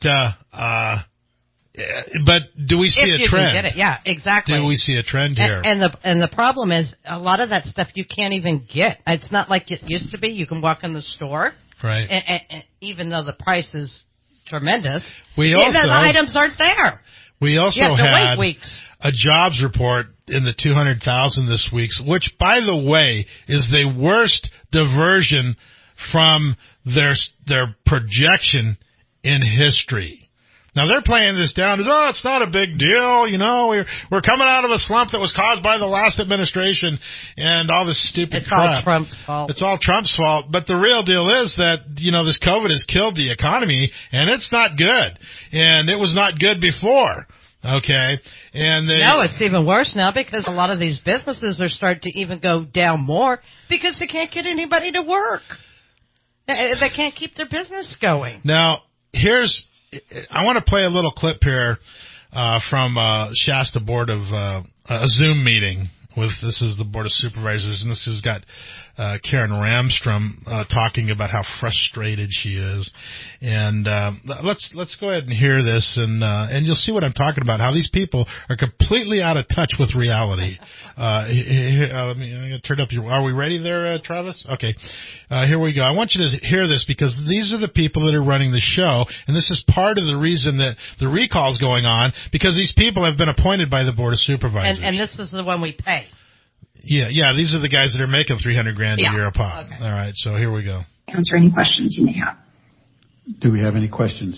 Speaker 4: do we see
Speaker 6: if
Speaker 4: a
Speaker 6: you
Speaker 4: trend?
Speaker 6: Can get it. Yeah, exactly.
Speaker 4: Do we see a trend here?
Speaker 6: And the problem is a lot of that stuff you can't even get. It's not like it used to be. You can walk in the store,
Speaker 4: right?
Speaker 6: And even though the price is tremendous,
Speaker 4: the
Speaker 6: items aren't there.
Speaker 4: We also had a jobs report in the 200,000 this week, which, by the way, is the worst diversion from their projection in history. Now, they're playing this down as, it's not a big deal, you know, we're coming out of a slump that was caused by the last administration and all this stupid crap.
Speaker 6: It's all Trump's fault.
Speaker 4: It's all Trump's fault. But the real deal is that, you know, this COVID has killed the economy, and it's not good. And it was not good before. Okay. And
Speaker 6: no, it's even worse now because a lot of these businesses are starting to even go down more because they can't get anybody to work. They can't keep their business going.
Speaker 4: Now, I want to play a little clip here from Shasta Board of a Zoom meeting this is the Board of Supervisors, and this has got Karen Ramstrom talking about how frustrated she is. And let's go ahead and hear this, and you'll see what I'm talking about, how these people are completely out of touch with reality. Let me turn up are we ready there, Travis? Okay. Here we go. I want you to hear this because these are the people that are running the show, and this is part of the reason that the recall is going on, because these people have been appointed by the Board of Supervisors.
Speaker 6: And this is the one we pay.
Speaker 4: Yeah, these are the guys that are making $300,000 a year a pop. Okay. All right, so here we go.
Speaker 10: Answer any questions you may have.
Speaker 13: Do we have any questions?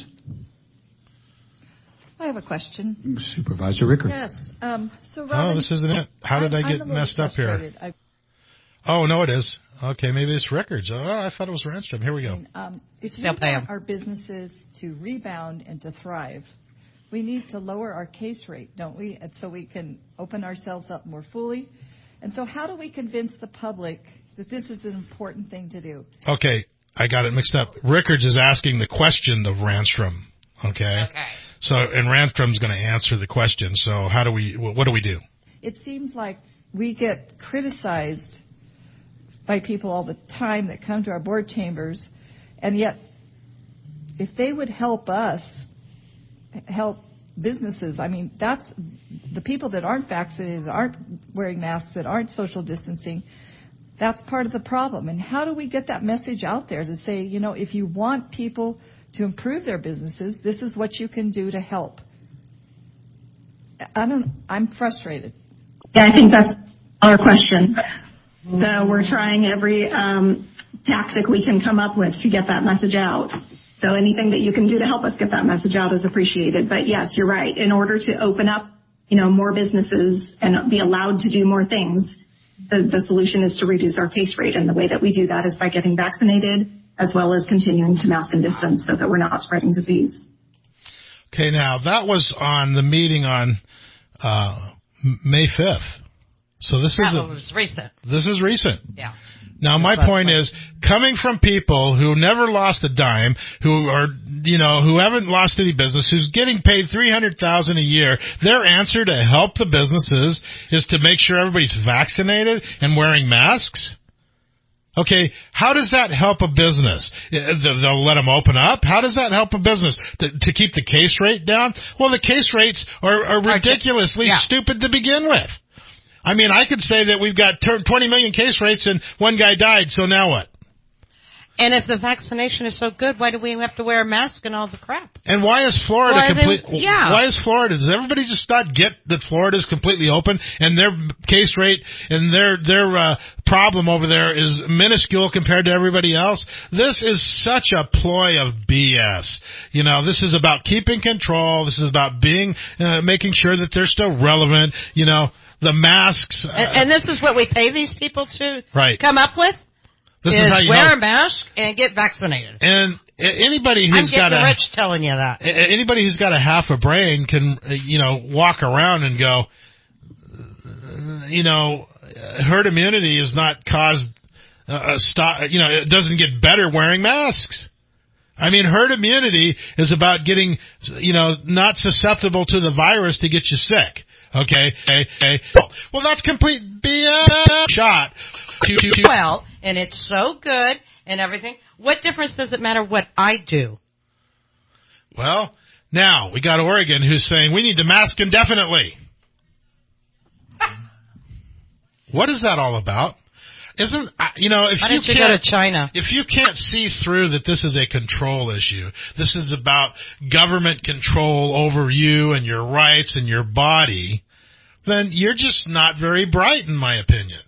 Speaker 14: I have a question.
Speaker 13: Supervisor Rickard.
Speaker 14: Yes. So Robin,
Speaker 4: this isn't it. How did I get messed up here? Oh, no, it is. Okay, maybe it's Rickards. Oh, I thought it was Ramstrom. Here we go.
Speaker 14: If we want our businesses to rebound and to thrive, we need to lower our case rate, don't we? And so we can open ourselves up more fully. And so how do we convince the public that this is an important thing to do?
Speaker 4: Okay, I got it mixed up. Rickards is asking the question of Ramstrom. Okay. So, and Ramstrom's going to answer the question. So what do we do?
Speaker 14: It seems like we get criticized by people all the time that come to our board chambers, and yet if they would help us help businesses, I mean, that's the people that aren't vaccinated, that aren't wearing masks, that aren't social distancing, that's part of the problem. And how do we get that message out there to say, you know, if you want people to improve their businesses, this is what you can do to help? I'm frustrated.
Speaker 10: Yeah, I think that's our question. So we're trying every tactic we can come up with to get that message out. So anything that you can do to help us get that message out is appreciated. But yes, you're right. In order to open up, more businesses and be allowed to do more things, the solution is to reduce our case rate. And the way that we do that is by getting vaccinated as well as continuing to mask and distance so that we're not spreading disease.
Speaker 4: Okay, now that was on the meeting on May 5th. So this
Speaker 6: was recent.
Speaker 4: This is recent.
Speaker 6: Yeah.
Speaker 4: Now, my point is, coming from people who never lost a dime, who are, who haven't lost any business, who's getting paid $300,000 a year, their answer to help the businesses is to make sure everybody's vaccinated and wearing masks? Okay, how does that help a business? They'll let them open up? How does that help a business? To keep the case rate down? Well, the case rates are ridiculously stupid to begin with. I mean, I could say that we've got 20 million case rates and one guy died, so now what?
Speaker 6: And if the vaccination is so good, why do we have to wear a mask and all the crap?
Speaker 4: And why is Florida
Speaker 6: Why
Speaker 4: is Florida? Does everybody just not get that Florida is completely open and their case rate and their problem over there is minuscule compared to everybody else? This is such a ploy of BS. You know, this is about keeping control. This is about making sure that they're still relevant. You know, the masks.
Speaker 6: And this is what we pay these people to come up with.
Speaker 4: This is how you
Speaker 6: wear a mask and get vaccinated.
Speaker 4: And anybody who's got
Speaker 6: rich telling you that.
Speaker 4: Anybody who's got a half a brain can, walk around and go, herd immunity is not caused, it doesn't get better wearing masks. I mean, herd immunity is about getting, not susceptible to the virus to get you sick. Okay. Well, that's complete BS shot.
Speaker 6: Well, and it's so good and everything. What difference does it matter what I do?
Speaker 4: Well, now we got Oregon who's saying we need to mask indefinitely. What is that all about? If
Speaker 6: Why don't you go to China?
Speaker 4: If you can't see through that this is a control issue, this is about government control over you and your rights and your body, then you're just not very bright, in my opinion.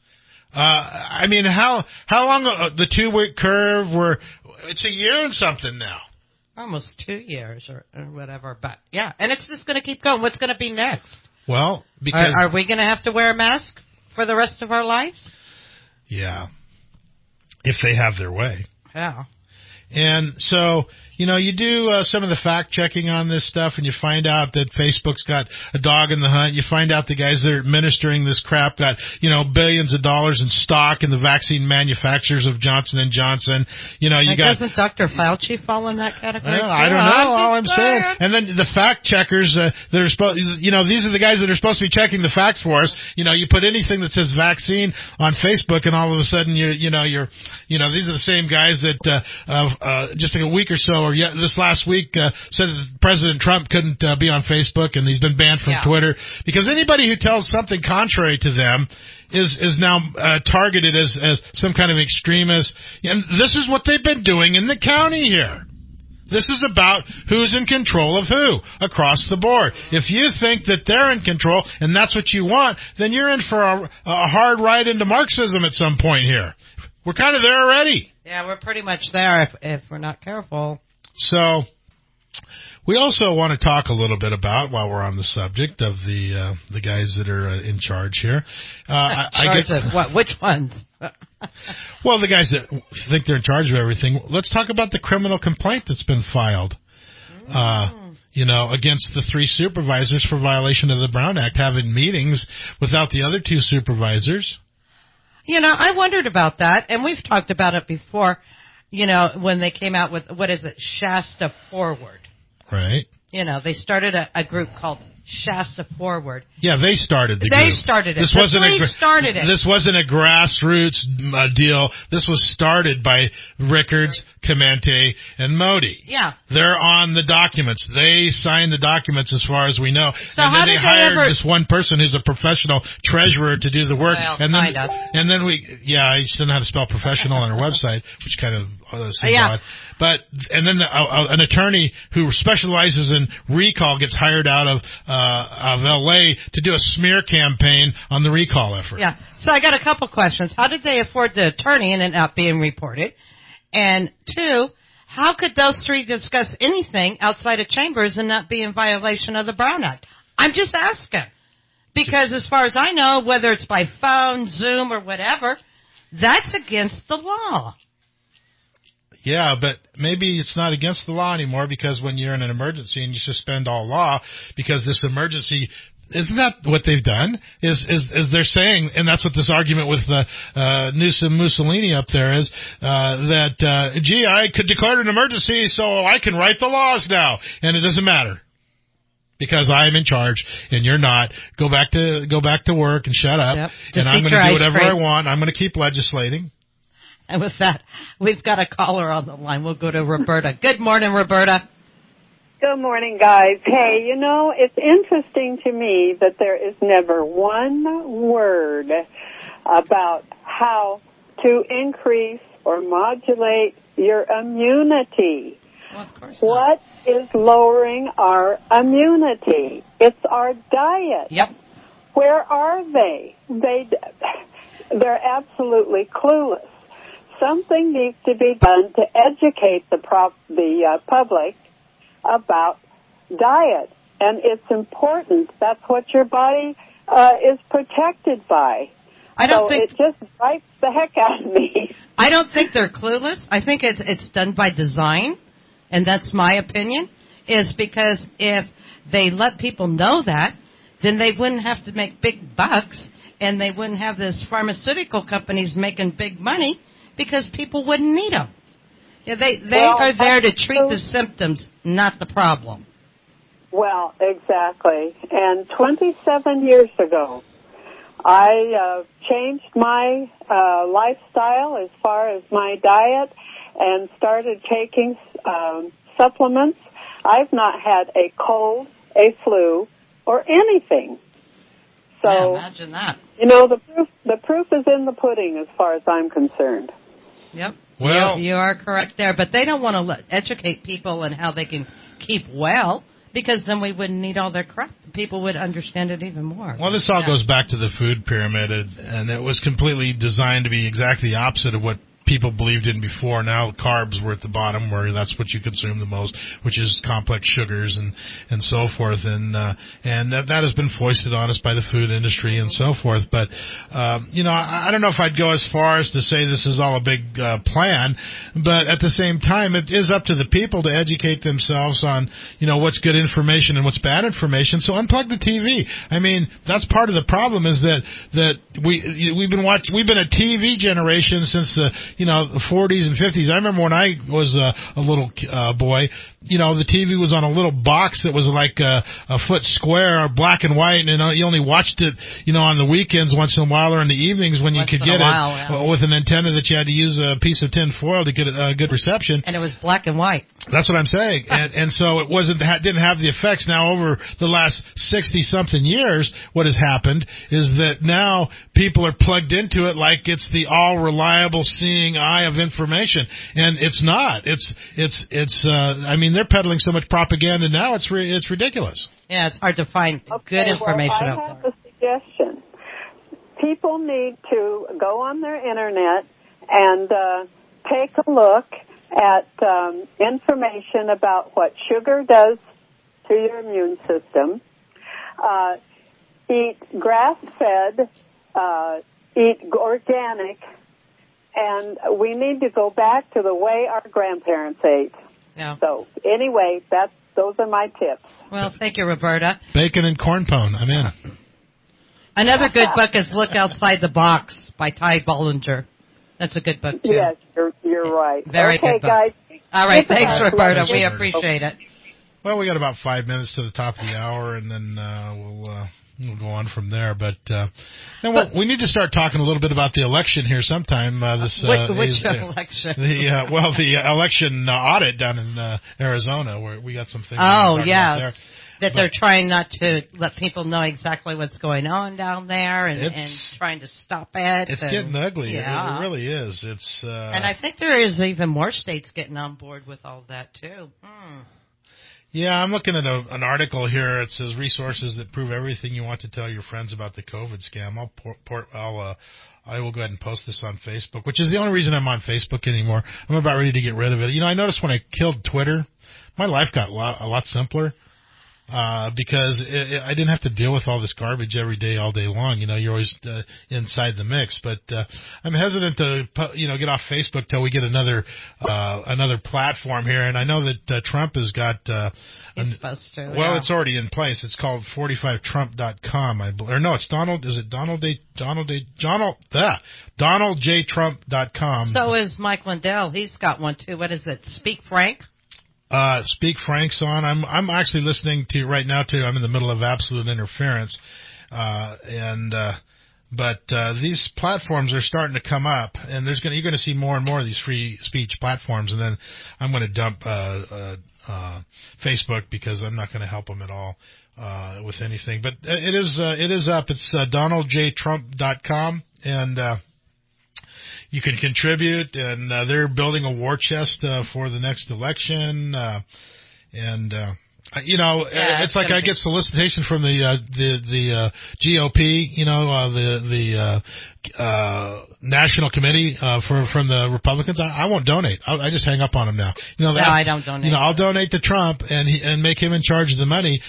Speaker 4: How long the 2-week curve were? It's a year and something now.
Speaker 6: Almost 2 years or whatever. But yeah, and it's just going to keep going. What's going to be next?
Speaker 4: Well, because
Speaker 6: are we going to have to wear a mask for the rest of our lives?
Speaker 4: Yeah, if they have their way.
Speaker 6: Yeah.
Speaker 4: And so, you do some of the fact-checking on this stuff, and you find out that Facebook's got a dog in the hunt. You find out the guys that are administering this crap got, billions of dollars in stock in the vaccine manufacturers of Johnson & Johnson.
Speaker 6: Doesn't Dr. Fauci fall in that category?
Speaker 4: Well, I don't know. All I'm saying. And then the fact-checkers that are supposed, these are the guys that are supposed to be checking the facts for us. You put anything that says vaccine on Facebook, and all of a sudden these are the same guys that just like a week or so, or this last week, said that President Trump couldn't be on Facebook, and he's been banned from Twitter because anybody who tells something contrary to them is now targeted as some kind of extremist. And this is what they've been doing in the county here. This is about who's in control of who across the board. If you think that they're in control and that's what you want, then you're in for a hard ride into Marxism at some point here. We're kind of there already.
Speaker 6: Yeah, we're pretty much there if we're not careful. So,
Speaker 4: we also want to talk a little bit about, while we're on the subject of the guys that are in charge here.
Speaker 6: What? Which ones?
Speaker 4: Well, the guys that think they're in charge of everything. Let's talk about the criminal complaint that's been filed. Against the 3 supervisors for violation of the Brown Act, having meetings without the other 2 supervisors.
Speaker 6: I wondered about that, and we've talked about it before, when they came out with, Shasta Forward.
Speaker 4: Right.
Speaker 6: They started a group called Shasta Forward.
Speaker 4: Yeah, they started the group.
Speaker 6: They started it. This
Speaker 4: wasn't a grassroots deal. This was started by Rickards, Clemente, and Modi.
Speaker 6: Yeah.
Speaker 4: They're on the documents. They signed the documents as far as we know.
Speaker 6: So
Speaker 4: and then they hired this one person who's a professional treasurer to do the work.
Speaker 6: Well,
Speaker 4: and then I just didn't know how to spell professional on our website, which kind of seemed odd. And then an attorney who specializes in recall gets hired out of L.A. to do a smear campaign on the recall effort.
Speaker 6: Yeah. So I got a couple questions. How did they afford the attorney and it not being reported? And 2, how could those 3 discuss anything outside of chambers and not be in violation of the Brown Act? I'm just asking. Because as far as I know, whether it's by phone, Zoom, or whatever, that's against the law.
Speaker 4: Yeah, but maybe it's not against the law anymore because when you're in an emergency and you suspend all law because this emergency, isn't that what they've done? Is they're saying, and that's what this argument with Newsom Mussolini up there is, that I could declare an emergency so I can write the laws now, and it doesn't matter. Because I'm in charge and you're not. Go back to work and shut up.
Speaker 6: Yep.
Speaker 4: And I'm going to do whatever I want. I'm going to keep legislating.
Speaker 6: And with that, we've got a caller on the line. We'll go to Roberta. Good morning, Roberta.
Speaker 15: Good morning, guys. Hey, it's interesting to me that there is never one word about how to increase or modulate your immunity.
Speaker 6: Well, of course not.
Speaker 15: What is lowering our immunity? It's our diet.
Speaker 6: Yep.
Speaker 15: Where are they? They're absolutely clueless. Something needs to be done to educate the public about diet, and it's important. That's what your body is protected by. It just bites the heck out of me.
Speaker 6: I don't think they're clueless. I think it's done by design, and that's my opinion, is because if they let people know that, then they wouldn't have to make big bucks, and they wouldn't have this pharmaceutical companies making big money because people wouldn't need them. Yeah, they are there to treat the symptoms, not the problem.
Speaker 15: Well, exactly. And 27 years ago, I changed my lifestyle as far as my diet and started taking supplements. I've not had a cold, a flu, or anything. So,
Speaker 6: yeah, imagine that.
Speaker 15: You know, the proof is in the pudding as far as I'm concerned.
Speaker 6: Yep.
Speaker 4: Well,
Speaker 6: you are correct there, but they don't want to educate people on how they can keep well, because then we wouldn't need all their crap. People would understand it even more.
Speaker 4: Well, this all goes back to the food pyramid, and it was completely designed to be exactly the opposite of what people believed in before. Now carbs were at the bottom, where that's what you consume the most, which is complex sugars and so forth, and that has been foisted on us by the food industry and so forth. But you know, I don't know if I'd go as far as to say this is all a big plan, but at the same time, it is up to the people to educate themselves on, you know, what's good information and what's bad information. So unplug the TV. I mean, that's part of the problem, is that we've been a TV generation since the 40s and 50s. I remember when I was a little boy, you know, the TV was on a little box that was like a foot square, black and white, and you only watched it, you know, on the weekends once in a while or in the evenings when you could get it with an antenna that you had to use a piece of tin foil to get a good reception.
Speaker 6: And it was black and white.
Speaker 15: That's what I'm saying. And so it didn't have the effects. Now, over the last 60-something years, what has happened is that now people are plugged into it like it's the all-reliable seeing eye of information. And it's not. I mean, they're peddling so much propaganda now, it's ridiculous.
Speaker 6: Yeah, it's hard to find good information out there.
Speaker 15: I have a suggestion. People need to go on their internet and take a look at information about what sugar does to your immune system. Eat grass-fed, eat organic, and we need to go back to the way our grandparents ate.
Speaker 6: Yeah.
Speaker 15: So anyway, those are my tips.
Speaker 6: Well, thank you, Roberta.
Speaker 4: Bacon and corn pone. I'm in.
Speaker 6: Another good book is Look Outside the Box by Ty Bollinger. That's a good book, too.
Speaker 15: Yes, you're right.
Speaker 6: Very
Speaker 15: okay,
Speaker 6: good book.
Speaker 15: Guys.
Speaker 6: All right, thanks, Roberta. We appreciate it.
Speaker 4: Well, we got about 5 minutes to the top of the hour, and then we'll go on from there. But we need to start talking a little bit about the election here sometime.
Speaker 6: Which election?
Speaker 4: The election audit down in Arizona, where we got some things.
Speaker 6: Oh, yes. That they're trying not to let people know exactly what's going on down there and trying to stop it.
Speaker 4: It's getting ugly.
Speaker 6: Yeah.
Speaker 4: It really is.
Speaker 6: And I think there is even more states getting on board with all that, too.
Speaker 4: Yeah, I'm looking at an article here. It says resources that prove everything you want to tell your friends about the COVID scam. I will go ahead and post this on Facebook, which is the only reason I'm on Facebook anymore. I'm about ready to get rid of it. You know, I noticed when I killed Twitter, my life got a lot simpler. Because I didn't have to deal with all this garbage every day, all day long. You know, you're always inside the mix. But I'm hesitant to get off Facebook till we get another platform here. And I know that Trump has got.
Speaker 6: It's supposed to.
Speaker 4: Well, it's already in place. It's called 45trump.com. It's Donald. Is it DonaldJTrump.com.
Speaker 6: So is Mike Lindell. He's got one too. What is it? Speak Frank.
Speaker 4: Speak Frank's on. I'm actually listening to right now too. I'm in the middle of Absolute Interference, but these platforms are starting to come up, and you're going to see more and more of these free speech platforms, and then I'm going to dump Facebook because I'm not going to help them at all with anything. But it is up. It's DonaldJTrump.com, and you can contribute, and they're building a war chest for the next election, it's like I get solicitation from the GOP, the National Committee from the Republicans. I won't donate. I just hang up on them now.
Speaker 6: I don't donate.
Speaker 4: I'll donate to Trump and make him in charge of the money,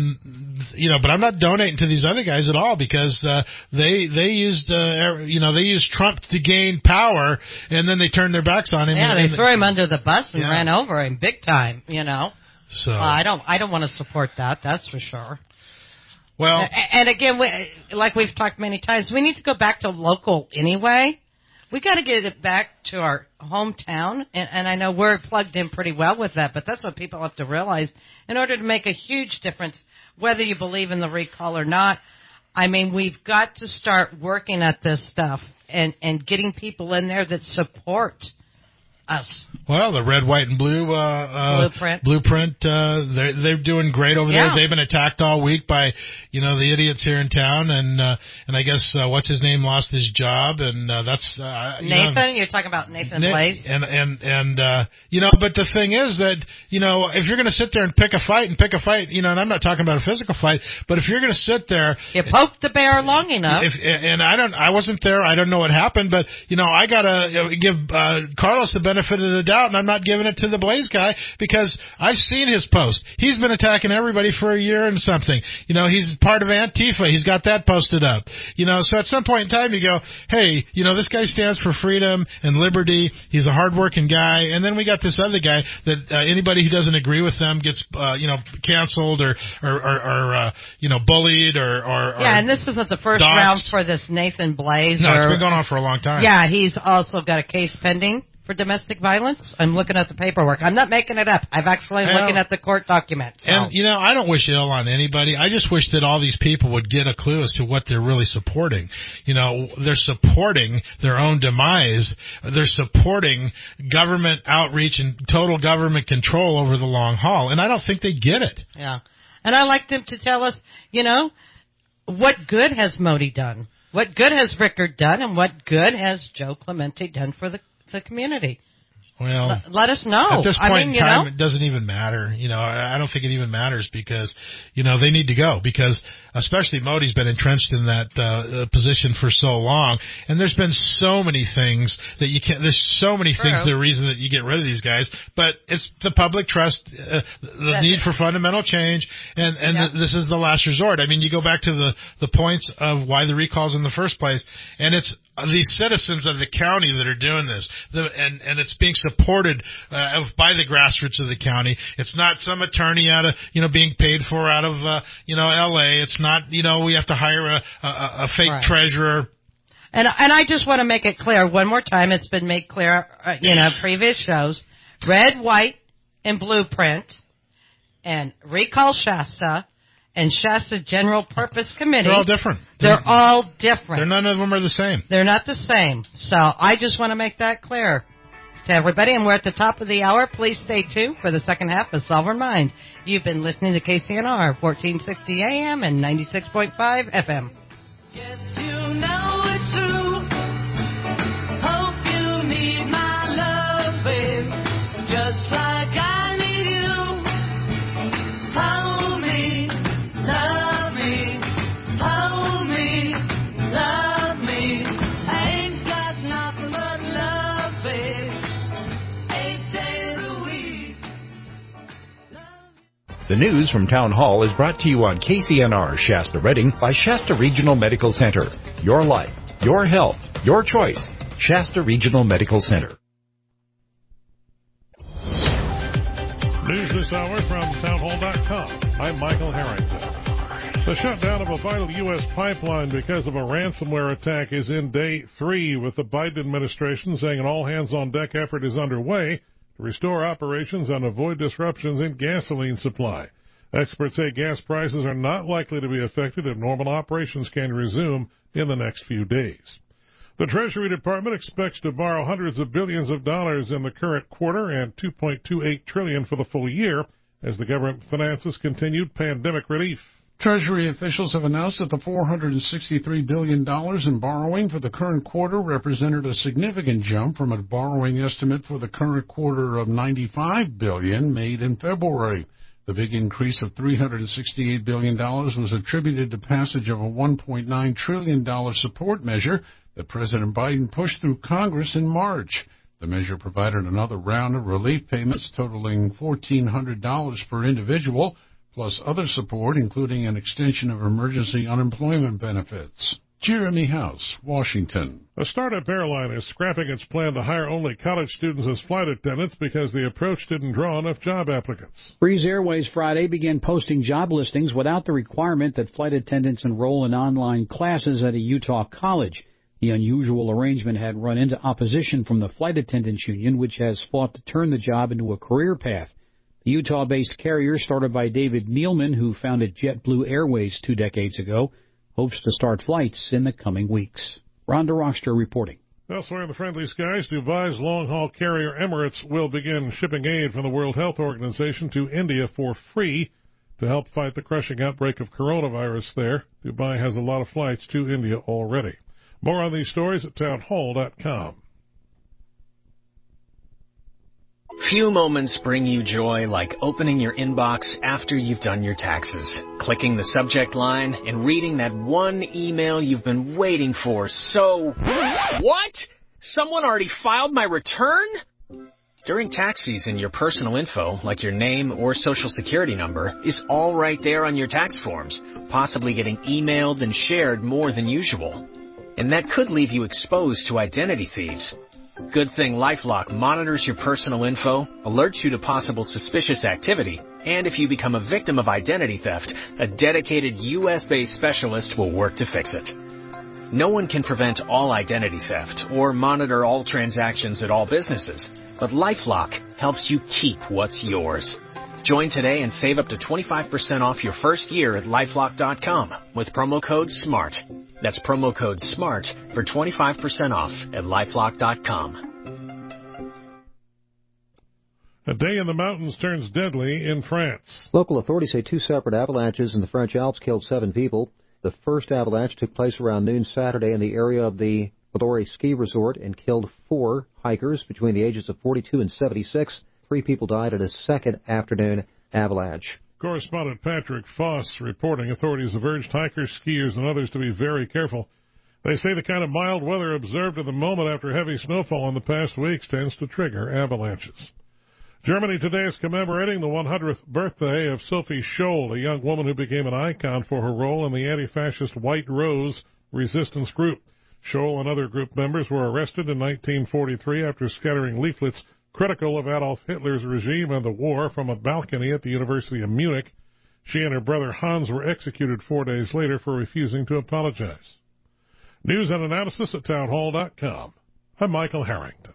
Speaker 4: but I'm not donating to these other guys at all because they used Trump to gain power, and then they turned their backs on him.
Speaker 6: Yeah, they threw him under the bus and ran over him big time.
Speaker 4: So
Speaker 6: I don't want to support that. That's for sure.
Speaker 4: Well,
Speaker 6: and again, like we've talked many times, we need to go back to local anyway. We got to get it back to our hometown, and I know we're plugged in pretty well with that. But that's what people have to realize in order to make a huge difference, whether you believe in the recall or not. I mean, we've got to start working at this stuff and getting people in there that support us.
Speaker 4: Well, the red, white, and blue blueprint. They're doing great over there. They've been attacked all week by the idiots here in town, and I guess what's his name lost his job, and that's
Speaker 6: Nathan. You're talking about Nathan Blaze,
Speaker 4: but the thing is that if you're going to sit there and pick a fight, and I'm not talking about a physical fight, but if you're going to sit there,
Speaker 6: you poke the bear long enough.
Speaker 4: I wasn't there. I don't know what happened, but I gotta give Carlos the benefit of the doubt, and I'm not giving it to the Blaze guy because I've seen his post. He's been attacking everybody for a year and something. He's part of Antifa. He's got that posted up. So at some point in time you go, hey, this guy stands for freedom and liberty. He's a hardworking guy. And then we got this other guy that anybody who doesn't agree with them gets canceled or bullied or
Speaker 6: and this isn't the first round for this Nathan Blaze.
Speaker 4: No, it's been going on for a long time.
Speaker 6: Yeah, he's also got a case pending for domestic violence. I'm looking at the paperwork. I'm not making it up. I've actually looking at the court documents. So.
Speaker 4: And, I don't wish ill on anybody. I just wish that all these people would get a clue as to what they're really supporting. They're supporting their own demise. They're supporting government outreach and total government control over the long haul. And I don't think they get it.
Speaker 6: Yeah. And I like them to tell us, what good has Modi done? What good has Rickard done? And what good has Joe Clemente done for the community?
Speaker 4: Well,
Speaker 6: let us know.
Speaker 4: At this point in time, it doesn't even matter. I don't think it even matters because, they need to go because especially Modi's been entrenched in that position for so long. And there's been so many things that you can't, there's so many things, the reason that you get rid of these guys, but it's the public trust, the need for fundamental change. And this is the last resort. I mean, you go back to the points of why the recall's in the first place, and it's these citizens of the county that are doing this, and it's being supported by the grassroots of the county. It's not some attorney out of being paid for out of L.A. It's not we have to hire a fake treasurer.
Speaker 6: And I just want to make it clear one more time. It's been made clear previous shows. Red, white, and blueprint, and recall Shasta. And Shasta General Purpose Committee.
Speaker 4: They're all different.
Speaker 6: They're all different.
Speaker 4: None of them are the same.
Speaker 6: They're not the same. So I just want to make that clear to everybody. And we're at the top of the hour. Please stay tuned for the second half of Sovereign Minds. You've been listening to KCNR, 1460 AM and 96.5 FM.
Speaker 3: Yes, you know it's true. Hope you need my love, babe. Just like I need you. Hold me. Love me, hold me, love me. I ain't got nothing but love, babe. 8 days a week.
Speaker 1: The news from Town Hall is brought to you on KCNR Shasta Redding by Shasta Regional Medical Center. Your life, your health, your choice. Shasta Regional Medical Center.
Speaker 16: News this hour from townhall.com. I'm Michael Harrington. The shutdown of a vital U.S. pipeline because of a ransomware attack is in day 3, with the Biden administration saying an all-hands-on-deck effort is underway to restore operations and avoid disruptions in gasoline supply. Experts say gas prices are not likely to be affected and normal operations can resume in the next few days. The Treasury Department expects to borrow hundreds of billions of dollars in the current quarter and $2.28 trillion for the full year as the government finances continued pandemic relief.
Speaker 13: Treasury officials have announced that the $463 billion in borrowing for the current quarter represented a significant jump from a borrowing estimate for the current quarter of $95 billion made in February. The big increase of $368 billion was attributed to passage of a $1.9 trillion support measure that President Biden pushed through Congress in March. The measure provided another round of relief payments totaling $1,400 per individual, plus other support, including an extension of emergency unemployment benefits. Jeremy House, Washington.
Speaker 16: A startup airline is scrapping its plan to hire only college students as flight attendants because the approach didn't draw enough job applicants.
Speaker 17: Breeze Airways Friday began posting job listings without the requirement that flight attendants enroll in online classes at a Utah college. The unusual arrangement had run into opposition from the Flight Attendants Union, which has fought to turn the job into a career path. The Utah-based carrier, started by David Nealman, who founded JetBlue Airways 2 decades ago, hopes to start flights in the coming weeks. Rhonda Rockster reporting.
Speaker 16: Elsewhere in the friendly skies, Dubai's long-haul carrier Emirates will begin shipping aid from the World Health Organization to India for free to help fight the crushing outbreak of coronavirus there. Dubai has a lot of flights to India already. More on these stories at townhall.com.
Speaker 18: Few moments bring you joy like opening your inbox after you've done your taxes, clicking the subject line, and reading that one email you've been waiting for. So, what? Someone already filed my return? During tax season, your personal info, like your name or social security number, is all right there on your tax forms, possibly getting emailed and shared more than usual. And that could leave you exposed to identity thieves. Good thing LifeLock monitors your personal info, alerts you to possible suspicious activity, and if you become a victim of identity theft, a dedicated U.S.-based specialist will work to fix it. No one can prevent all identity theft or monitor all transactions at all businesses, but LifeLock helps you keep what's yours. Join today and save up to 25% off your first year at LifeLock.com with promo code SMART. That's promo code SMART for 25% off at LifeLock.com.
Speaker 16: A day in the mountains turns deadly in France.
Speaker 19: Local authorities say 2 separate avalanches in the French Alps killed 7 people. The first avalanche took place around noon Saturday in the area of the Valloré ski resort and killed 4 hikers between the ages of 42 and 76. 3 people died at a second afternoon avalanche.
Speaker 16: Correspondent Patrick Foss reporting authorities have urged hikers, skiers, and others to be very careful. They say the kind of mild weather observed at the moment after heavy snowfall in the past weeks tends to trigger avalanches. Germany today is commemorating the 100th birthday of Sophie Scholl, a young woman who became an icon for her role in the anti-fascist White Rose resistance group. Scholl and other group members were arrested in 1943 after scattering leaflets critical of Adolf Hitler's regime and the war from a balcony at the University of Munich. She and her brother Hans were executed 4 days later for refusing to apologize. News and analysis at townhall.com. I'm Michael Harrington.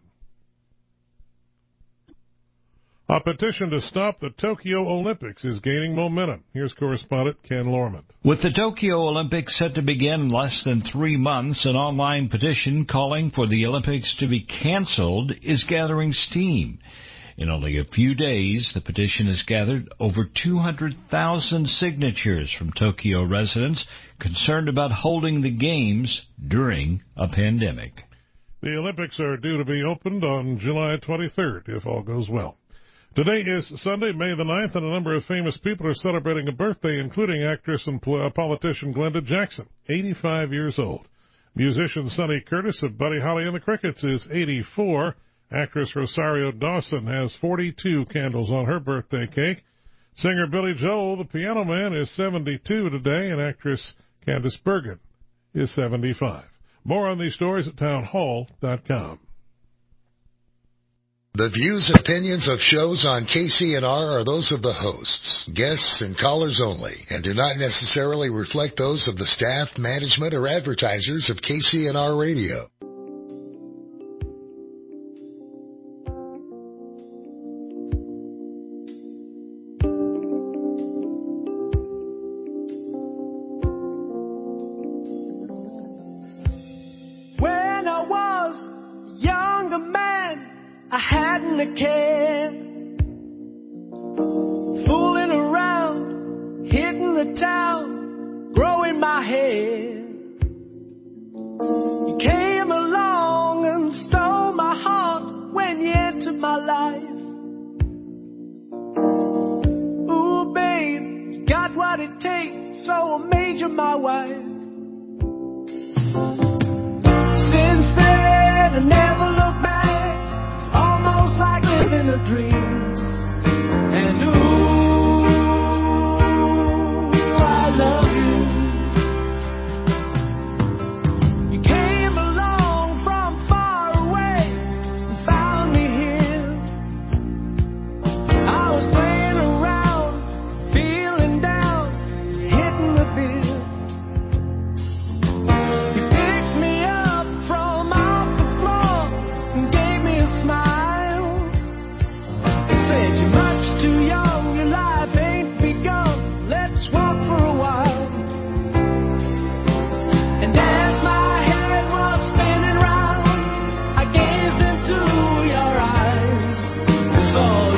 Speaker 16: A petition to stop the Tokyo Olympics is gaining momentum. Here's correspondent Ken Lorman.
Speaker 20: With the Tokyo Olympics set to begin in less than 3 months, an online petition calling for the Olympics to be canceled is gathering steam. In only a few days, the petition has gathered over 200,000 signatures from Tokyo residents concerned about holding the Games during a pandemic.
Speaker 16: The Olympics are due to be opened on July 23rd, if all goes well. Today is Sunday, May the 9th, and a number of famous people are celebrating a birthday, including actress and politician Glenda Jackson, 85 years old. Musician Sonny Curtis of Buddy Holly and the Crickets is 84. Actress Rosario Dawson has 42 candles on her birthday cake. Singer Billy Joel, the Piano Man, is 72 today, and actress Candice Bergen is 75. More on these stories at townhall.com.
Speaker 21: The views and opinions of shows on KCNR are those of the hosts, guests, and callers only, and do not necessarily reflect those of the staff, management, or advertisers of KCNR Radio.
Speaker 3: When I was a younger man, I hadn't a care, fooling around, hitting the town, so I made you my wife. Since then, I never look back. It's almost like living a dream. And ooh, I love you. You came along from far away and found me here. I was playing around, feeling down, hitting the bill. You picked me up from off the floor and gave me a smile. Said you're much too young, your life ain't begun. Let's walk for a while. And as my head was spinning round, I gazed into your eyes and thought,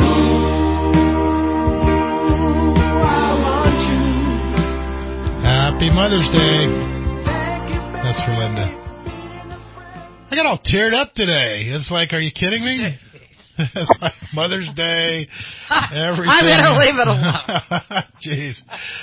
Speaker 3: ooh, I want you.
Speaker 4: Happy Mother's Day. That's for Linda. I got all teared up today. It's like, are you kidding me? It's like Mother's Day, everything.
Speaker 6: I'm going to leave it alone.
Speaker 4: Jeez.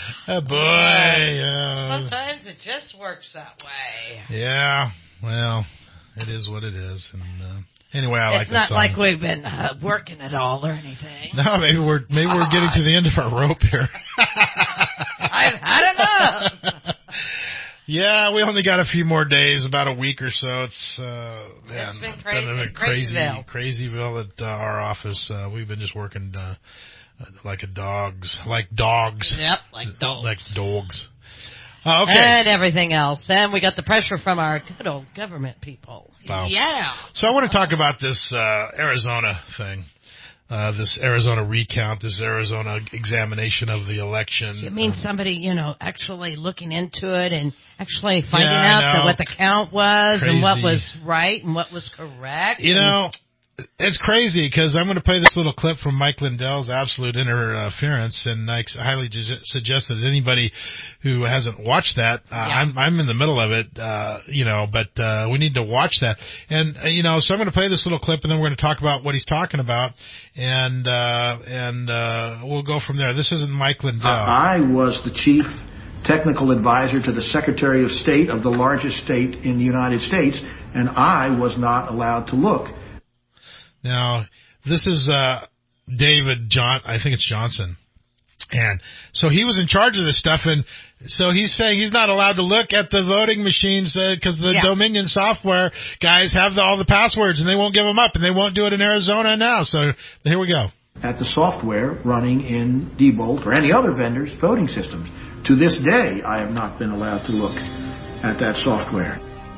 Speaker 4: Boy.
Speaker 6: Sometimes it just works that way.
Speaker 4: Yeah. Well, it is what it is. And anyway, I like
Speaker 6: It's
Speaker 4: that
Speaker 6: not
Speaker 4: song.
Speaker 6: like we've been working it all or anything.
Speaker 4: No, maybe we're getting to the end of our rope here.
Speaker 6: I've had enough.
Speaker 4: Yeah, we only got a few more days, about a week or so. It's
Speaker 6: been crazy.
Speaker 4: Crazyville at our office. We've been just working like dogs. Yep, like dogs. Like dogs. Okay.
Speaker 6: And everything else. And we got the pressure from our good old government people.
Speaker 4: Wow.
Speaker 6: Yeah.
Speaker 4: So I want to talk about this Arizona thing. This Arizona recount, this Arizona examination of the election.
Speaker 6: You mean somebody, actually looking into it and actually finding out what the count was and what was right and what was correct?
Speaker 4: It's crazy because I'm going to play this little clip from Mike Lindell's Absolute Interference, and I highly suggest that anybody who hasn't watched that, I'm in the middle of it, but we need to watch that. And, so I'm going to play this little clip, and then we're going to talk about what he's talking about, and we'll go from there. This isn't Mike Lindell.
Speaker 2: I was the chief technical advisor to the Secretary of State of the largest state in the United States, and I was not allowed to look.
Speaker 4: Now, this is David I think it's Johnson. And so he was in charge of this stuff, and so he's saying he's not allowed to look at the voting machines because the Dominion software guys have all the passwords, and they won't give them up, and they won't do it in Arizona now. So here we go.
Speaker 2: At the software running in Diebold or any other vendor's voting systems. To this day, I have not been allowed to look at that software.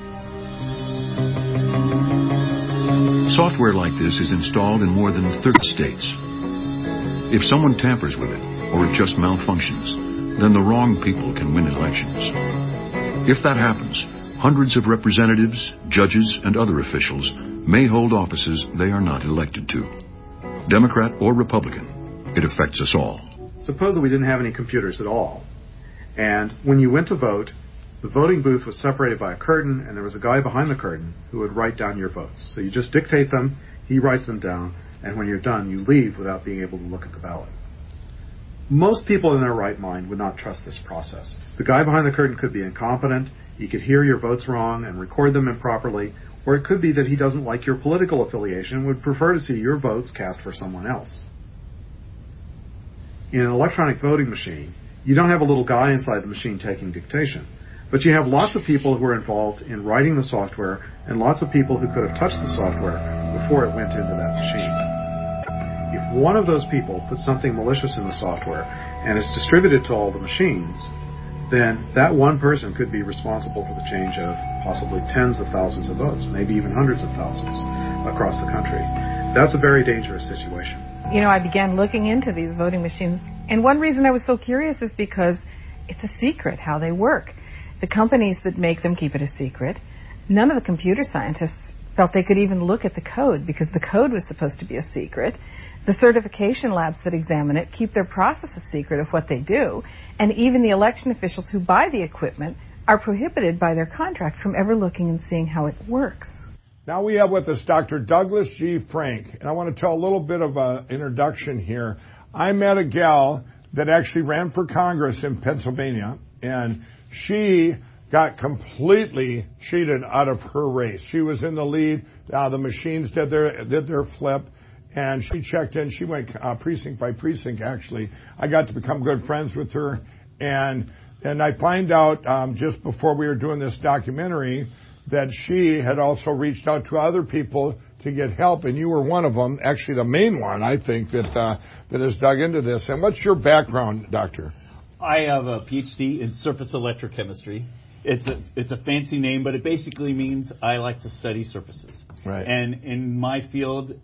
Speaker 22: Software like this is installed in more than 30 states. If someone tampers with it, or it just malfunctions, then the wrong people can win elections. If that happens, hundreds of representatives, judges, and other officials may hold offices they are not elected to. Democrat or Republican, it affects us all.
Speaker 23: Suppose that we didn't have any computers at all, and when you went to vote, the voting booth was separated by a curtain, and there was a guy behind the curtain who would write down your votes. So you just dictate them, he writes them down, and when you're done, you leave without being able to look at the ballot. Most people in their right mind would not trust this process. The guy behind the curtain could be incompetent, he could hear your votes wrong and record them improperly, or it could be that he doesn't like your political affiliation and would prefer to see your votes cast for someone else. In an electronic voting machine, you don't have a little guy inside the machine taking dictation. But you have lots of people who are involved in writing the software and lots of people who could have touched the software before it went into that machine. If one of those people puts something malicious in the software and it's distributed to all the machines, then that one person could be responsible for the change of possibly tens of thousands of votes, maybe even hundreds of thousands across the country. That's a very dangerous situation.
Speaker 24: I began looking into these voting machines, and one reason I was so curious is because it's a secret how they work. The companies that make them keep it a secret. None of the computer scientists felt they could even look at the code because the code was supposed to be a secret. The certification labs that examine it keep their process a secret of what they do. And even the election officials who buy the equipment are prohibited by their contract from ever looking and seeing how it works.
Speaker 25: Now we have with us Dr. Douglas G. Frank, and I want to tell a little bit of an introduction here. I met a gal that actually ran for Congress in Pennsylvania, and she got completely cheated out of her race. She was in the lead. The machines did their flip, and she checked in. She went precinct by precinct, actually. I got to become good friends with her, and I find out just before we were doing this documentary that she had also reached out to other people to get help, and you were one of them, actually the main one, I think, that has dug into this. And what's your background, Doctor?
Speaker 7: I have a PhD in surface electrochemistry. It's a fancy name, but it basically means I like to study surfaces.
Speaker 25: Right.
Speaker 7: And in my field,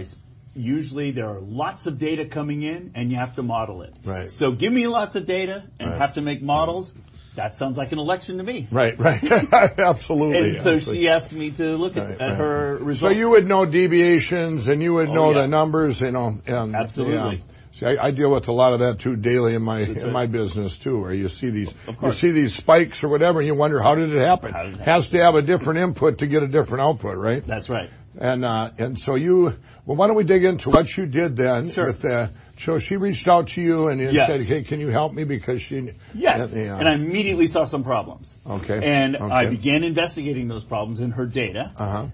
Speaker 7: usually there are lots of data coming in, and you have to model it.
Speaker 25: Right.
Speaker 7: So give me lots of data and
Speaker 25: Right.
Speaker 7: have to make models. That sounds like an election to me.
Speaker 25: Right. Absolutely.
Speaker 7: And so she asked me to look at her results.
Speaker 25: So you would know deviations, and you would know
Speaker 7: yeah.
Speaker 25: the numbers, And,
Speaker 7: Absolutely.
Speaker 25: Yeah. See, I deal with a lot of that too daily in my business too, where you see these spikes or whatever, and you wonder how did it happen? Has to have a different input to get a different output, right?
Speaker 7: That's right.
Speaker 25: And so why don't we dig into what you did then?
Speaker 7: Sure.
Speaker 25: So she reached out to you and
Speaker 7: Yes.
Speaker 25: said, "Hey, can you help me?" Because she
Speaker 7: Yes, and I immediately saw some problems.
Speaker 25: Okay.
Speaker 7: And I began investigating those problems in her data.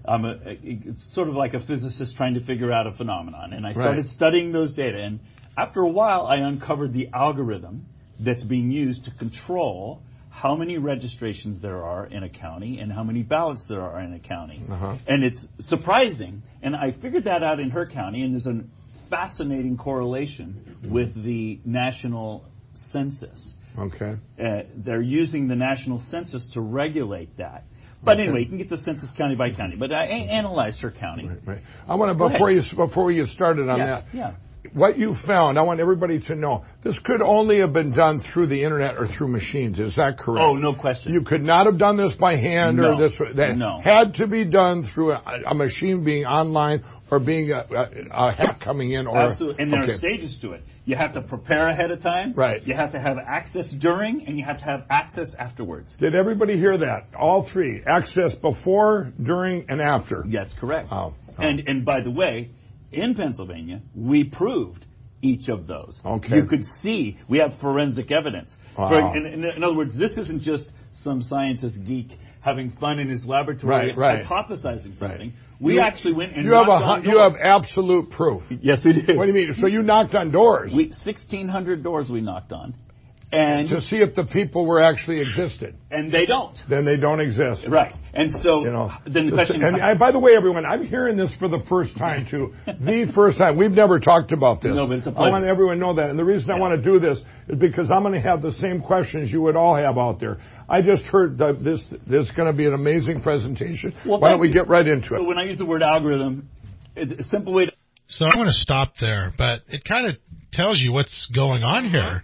Speaker 7: It's sort of like a physicist trying to figure out a phenomenon. And I started studying those data. And after a while, I uncovered the algorithm that's being used to control how many registrations there are in a county and how many ballots there are in a county. And it's surprising. And I figured that out in her county, and there's a fascinating correlation with the national census.
Speaker 25: Okay.
Speaker 7: They're using the national census to regulate that. But anyway, you can get the census county by county. But I analyzed her county.
Speaker 25: Right. I want to, before we get started on that.
Speaker 7: Yeah.
Speaker 25: What you found, I want everybody to know, this could only have been done through the internet or through machines. Is that correct?
Speaker 7: Oh, no question.
Speaker 25: You could not have done this by hand or this. That
Speaker 7: No.
Speaker 25: had to be done through a machine being online or being a hack coming in. Or
Speaker 7: Absolutely. And there are stages to it. You have to prepare ahead of time.
Speaker 25: Right.
Speaker 7: You have to have access during, and you have to have access afterwards.
Speaker 25: Did everybody hear that? All three. Access before, during, and after.
Speaker 7: That's correct.
Speaker 25: Oh.
Speaker 7: And by the way, in Pennsylvania, we proved each of those.
Speaker 25: Okay.
Speaker 7: You could see we have forensic evidence.
Speaker 25: Wow.
Speaker 7: In other words, this isn't just some scientist geek having fun in his laboratory hypothesizing something. We actually went and knocked on doors.
Speaker 25: You have absolute proof.
Speaker 7: Yes, we did.
Speaker 25: What do you mean? So you knocked on doors?
Speaker 7: 1,600 doors we knocked on. And
Speaker 25: to see if the people were actually existed.
Speaker 7: And they don't.
Speaker 25: Then they don't exist.
Speaker 7: Right. And so then the question is...
Speaker 25: by the way, everyone, I'm hearing this for the first time, too. The first time. We've never talked about this.
Speaker 7: No, but it's a pleasure.
Speaker 25: I want everyone to know that. And the reason I want to do this is because I'm going to have the same questions you would all have out there. I just heard that this is going to be an amazing presentation.
Speaker 7: Well,
Speaker 25: why don't we get right into it?
Speaker 7: When I use the word algorithm, it's a simple way to...
Speaker 4: So I'm going to stop there, but it kind of tells you what's going on here.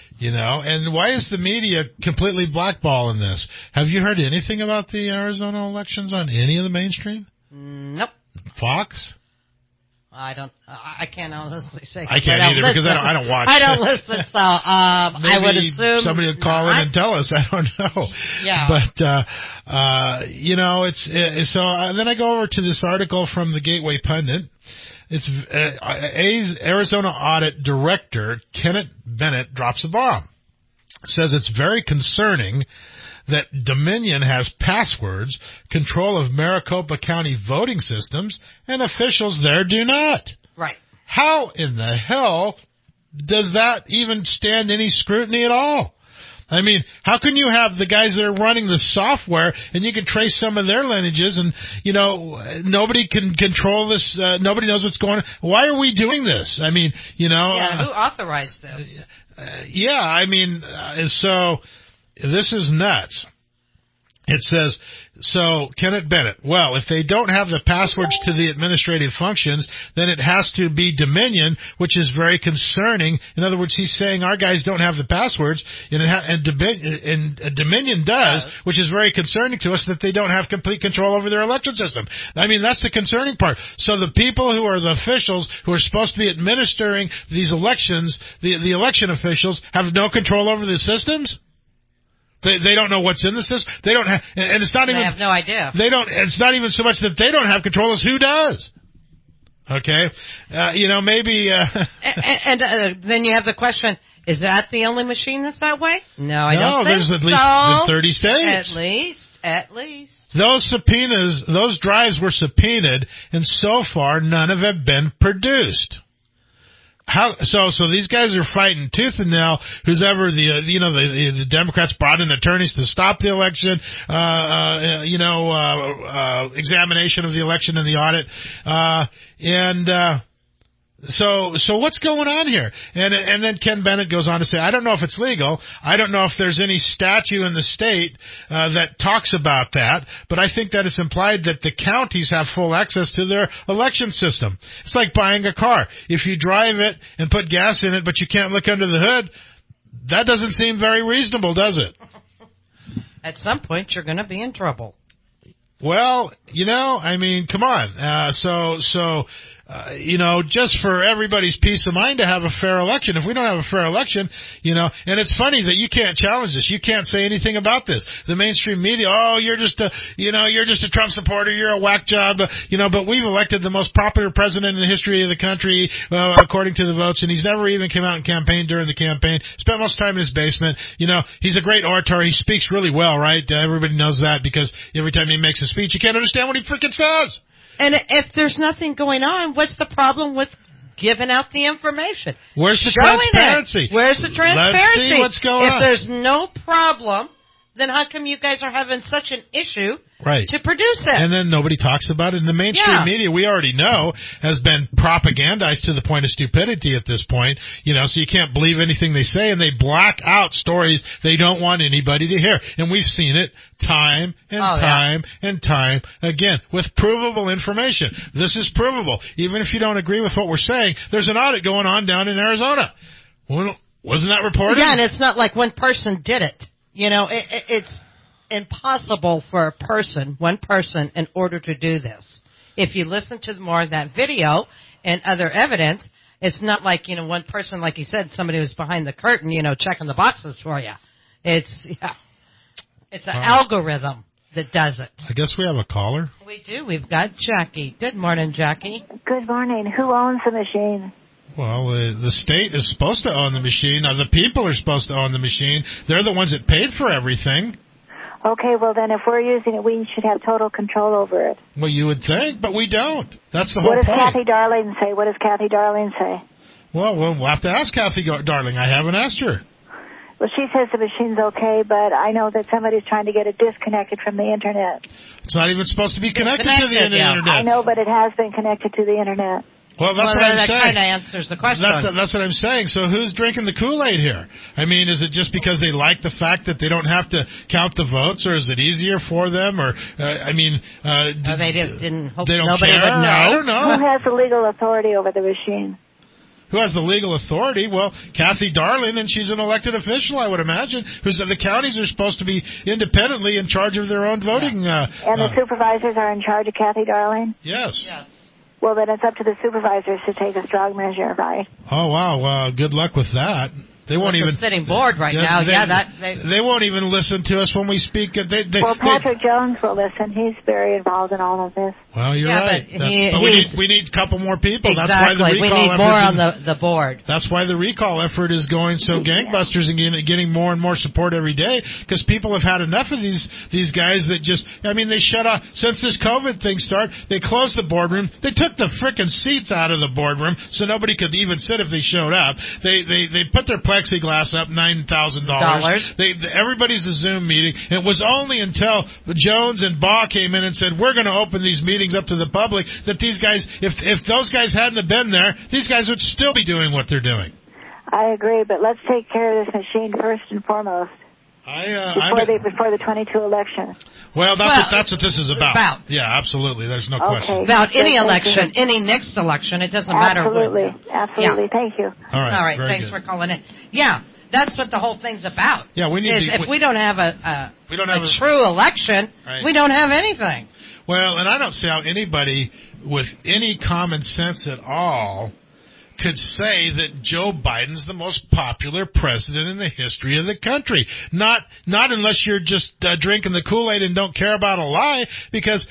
Speaker 4: And why is the media completely blackballing this? Have you heard anything about the Arizona elections on any of the mainstream?
Speaker 6: Nope.
Speaker 4: Fox?
Speaker 6: I can't honestly say.
Speaker 4: I can't either because I don't watch.
Speaker 6: I don't listen, so I would assume
Speaker 4: somebody would call in and tell us. I don't know.
Speaker 6: Yeah.
Speaker 4: But it's so. Then I go over to this article from the Gateway Pundit. It's Arizona Audit Director Kenneth Bennett drops a bomb. Says it's very concerning that Dominion has passwords, control of Maricopa County voting systems, and officials there do not.
Speaker 6: Right.
Speaker 4: How in the hell does that even stand any scrutiny at all? I mean, how can you have the guys that are running the software and you can trace some of their lineages and, nobody can control this, nobody knows what's going on. Why are we doing this? I mean,
Speaker 6: who authorized this?
Speaker 4: So this is nuts. It says, so Kenneth Bennett, well, if they don't have the passwords to the administrative functions, then it has to be Dominion, which is very concerning. In other words, he's saying our guys don't have the passwords, and Dominion does, which is very concerning to us that they don't have complete control over their election system. I mean, that's the concerning part. So the people who are the officials who are supposed to be administering these elections, the election officials, have no control over the systems? They don't know what's in the system. They don't have, and it's not even.
Speaker 6: They have no idea.
Speaker 4: They don't. It's not even so much that they don't have control as who does. Okay, maybe.
Speaker 6: And then you have the question: Is that the only machine that's that way? No, I don't think
Speaker 4: there's at least
Speaker 6: so.
Speaker 4: 30 states.
Speaker 6: At least.
Speaker 4: Those subpoenas, those drives were subpoenaed, and so far none have been produced. So these guys are fighting tooth and nail. Who's ever the Democrats brought in attorneys to stop the election, examination of the election and the audit, So what's going on here? And then Ken Bennett goes on to say, I don't know if it's legal. I don't know if there's any statute in the state that talks about that, but I think that it's implied that the counties have full access to their election system. It's like buying a car. If you drive it and put gas in it, but you can't look under the hood, that doesn't seem very reasonable, does it?
Speaker 6: At some point, you're going to be in trouble.
Speaker 4: Well, come on. Just for everybody's peace of mind to have a fair election. If we don't have a fair election, and it's funny that you can't challenge this. You can't say anything about this. The mainstream media, you're just a Trump supporter. You're a whack job. But we've elected the most popular president in the history of the country, according to the votes, and he's never even come out and campaigned during the campaign. Spent most time in his basement. He's a great orator. He speaks really well, right? Everybody knows that because every time he makes a speech, you can't understand what he freaking says.
Speaker 6: And if there's nothing going on, what's the problem with giving out the information?
Speaker 4: Where's the transparency?
Speaker 6: Where's the transparency?
Speaker 4: Let's see what's going on.
Speaker 6: If there's no problem, then how come you guys are having such an issue to produce it?
Speaker 4: And then nobody talks about it. And the mainstream media, we already know, has been propagandized to the point of stupidity at this point. So you can't believe anything they say, and they black out stories they don't want anybody to hear. And we've seen it time and time again with provable information. This is provable. Even if you don't agree with what we're saying, there's an audit going on down in Arizona. Well, wasn't that reported?
Speaker 6: Yeah, and it's not like one person did it. It's impossible for one person, in order to do this. If you listen to more of that video and other evidence, it's not like, one person, like you said, somebody was behind the curtain, checking the boxes for you. It's an algorithm that does it.
Speaker 4: I guess we have a caller.
Speaker 6: We do. We've got Jackie. Good morning, Jackie.
Speaker 5: Good morning. Who owns the machine?
Speaker 4: Well, the state is supposed to own the machine. The people are supposed to own the machine. They're the ones that paid for everything.
Speaker 5: Okay, well then if we're using it, we should have total control over it.
Speaker 4: Well, you would think, but we don't. That's the whole
Speaker 5: point.
Speaker 4: What
Speaker 5: does Kathy Darling say?
Speaker 4: Well, we'll have to ask Kathy Darling. I haven't asked her.
Speaker 5: Well, she says the machine's okay, but I know that somebody's trying to get it disconnected from the Internet.
Speaker 4: It's not even supposed to be connected to the Internet.
Speaker 5: I know, but it has been connected to the Internet.
Speaker 4: Well, that's what I'm saying.
Speaker 6: That kind of answers the question.
Speaker 4: That's what I'm saying. So who's drinking the Kool-Aid here? I mean, is it just because they like the fact that they don't have to count the votes, or is it easier for them? Or,
Speaker 6: they didn't hope
Speaker 4: they don't
Speaker 6: nobody
Speaker 4: care?
Speaker 6: would know.
Speaker 4: I don't know.
Speaker 5: Who has the legal authority over the machine?
Speaker 4: Who has the legal authority? Well, Kathy Darling, and she's an elected official, I would imagine. The counties are supposed to be independently in charge of their own voting.
Speaker 5: And the supervisors are in charge of Kathy Darling?
Speaker 4: Yes.
Speaker 5: Well, then it's up to the supervisors to take a strong measure, right?
Speaker 4: Oh, wow. Good luck with that. They won't even
Speaker 6: sitting board right now.
Speaker 4: They won't even listen to us when we speak.
Speaker 5: Patrick Jones will listen. He's very involved in all of this.
Speaker 4: Well, you're right. But we need a couple more people.
Speaker 6: Exactly.
Speaker 4: That's why the recall
Speaker 6: we need more on the board.
Speaker 4: That's why the recall effort is going so gangbusters and getting more and more support every day, because people have had enough of these guys that just, they shut off. Since this COVID thing started, they closed the boardroom. They took the frickin' seats out of the boardroom so nobody could even sit if they showed up. They put their plexiglass up, $9,000. Everybody's a Zoom meeting. And it was only until Jones and Baugh came in and said, we're going to open these meetings up to the public, that these guys, if those guys hadn't have been there, these guys would still be doing what they're doing.
Speaker 5: I agree, but let's take care of this machine first and foremost. Before the 22 election.
Speaker 4: Well, that's what this is about. Yeah, absolutely. There's no question.
Speaker 6: About any election, any next election, it doesn't matter.
Speaker 5: Absolutely. Thank you.
Speaker 4: All right.
Speaker 6: Thanks for calling in. Yeah, that's what the whole thing's about.
Speaker 4: Yeah, we need.
Speaker 6: If we don't have a true election, we don't have anything.
Speaker 4: Well, and I don't see how anybody with any common sense at all could say that Joe Biden's the most popular president in the history of the country. Not unless you're just drinking the Kool-Aid and don't care about a lie, because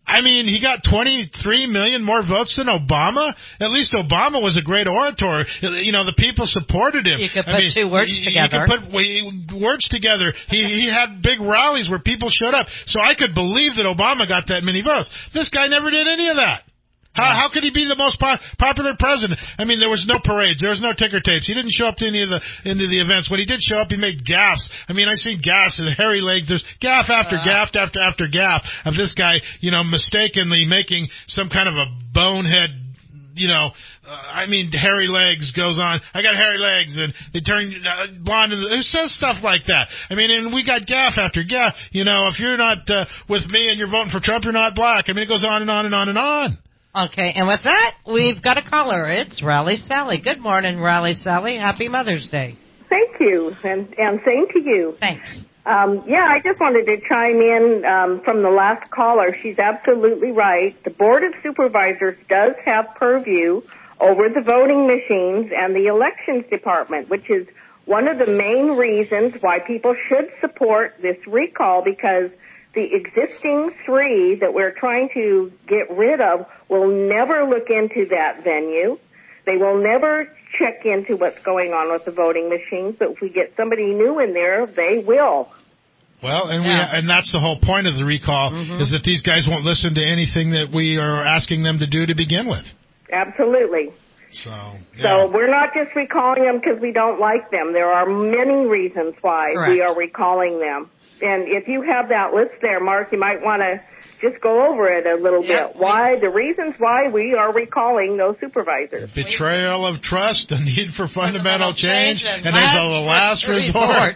Speaker 4: I mean, he got 23 million more votes than Obama. At least Obama was a great orator. You know, the people supported him.
Speaker 6: You could put two words together.
Speaker 4: You could put words together. He had big rallies where people showed up. So I could believe that Obama got that many votes. This guy never did any of that. How could he be the most popular president? I mean, there was no parades. There was no ticker tapes. He didn't show up to any of the events. When he did show up, he made gaffes. I mean, I seen gaffes and hairy legs. There's gaff after gaff after gaff of this guy, you know, mistakenly making some kind of a bonehead, you know, I mean, hairy legs goes on. I got hairy legs, and they turn blonde. Who says stuff like that? I mean, and we got gaff after gaff. You know, if you're not with me and you're voting for Trump, you're not black. I mean, it goes on and on and on and on.
Speaker 6: Okay, and with that, we've got a caller. It's Raleigh Sally. Good morning, Raleigh Sally. Happy Mother's Day.
Speaker 8: Thank you, and same to you.
Speaker 6: Thanks.
Speaker 8: I just wanted to chime in from the last caller. She's absolutely right. The Board of Supervisors does have purview over the voting machines and the elections department, which is one of the main reasons why people should support this recall, because the existing three that we're trying to get rid of will never look into that venue. They will never check into what's going on with the voting machines, but if we get somebody new in there, they will.
Speaker 4: Well, and that's the whole point of the recall, is that these guys won't listen to anything that we are asking them to do to begin with.
Speaker 8: Absolutely.
Speaker 4: So
Speaker 8: we're not just recalling them because we don't like them. There are many reasons why we are recalling them. And if you have that list there, Mark, you might want to just go over it a little bit. The reasons why we are recalling those supervisors.
Speaker 4: Betrayal of trust, the need for fundamental change, and as a last resort.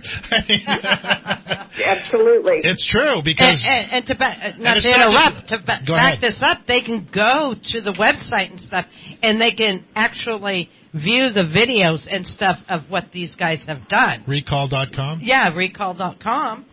Speaker 8: Absolutely.
Speaker 4: It's true, because...
Speaker 6: And to back this up, they can go to the website and stuff, and they can actually view the videos and stuff of what these guys have done.
Speaker 4: Recall.com?
Speaker 6: Yeah, recall.com.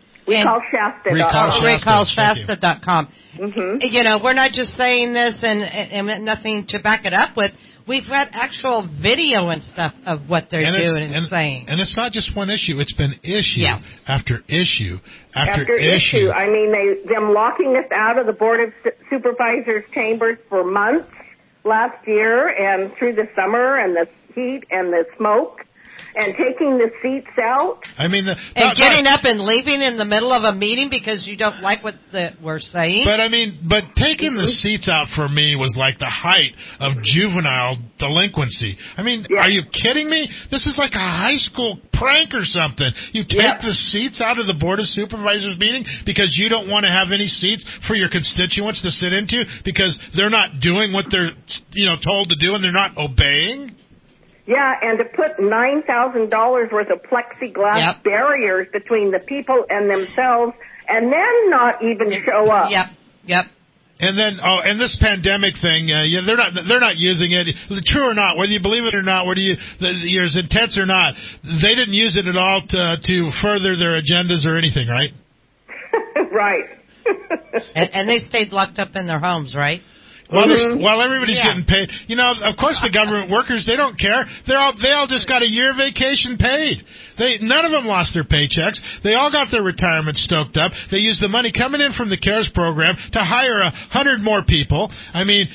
Speaker 8: Recallshasta.com.
Speaker 6: You know, we're not just saying this and nothing to back it up with. We've got actual video and stuff of what they're doing and saying.
Speaker 4: And it's not just one issue. It's been issue after issue after
Speaker 8: issue. I mean, them locking us out of the Board of Supervisors chambers for months last year and through the summer and the heat and the smoke. And taking the seats out.
Speaker 4: I mean,
Speaker 6: getting up and leaving in the middle of a meeting because you don't like what we're saying.
Speaker 4: But taking the seats out for me was like the height of juvenile delinquency. I mean, are you kidding me? This is like a high school prank or something. You take the seats out of the Board of Supervisors meeting because you don't want to have any seats for your constituents to sit into because they're not doing what they're, told to do and they're not obeying.
Speaker 8: Yeah, and to put $9,000 worth of plexiglass barriers between the people and themselves, and then not even show up.
Speaker 6: Yep.
Speaker 4: And then, and this pandemic thing, they're not using it. True or not, whether you believe it or not, whether you're as intense or not, they didn't use it at all to further their agendas or anything, right?
Speaker 8: Right.
Speaker 6: and they stayed locked up in their homes, right?
Speaker 4: While everybody's getting paid, of course the government workers, they don't care. They all just got a year vacation paid. None of them lost their paychecks. They all got their retirement stoked up. They used the money coming in from the CARES program to hire 100 more people. I mean,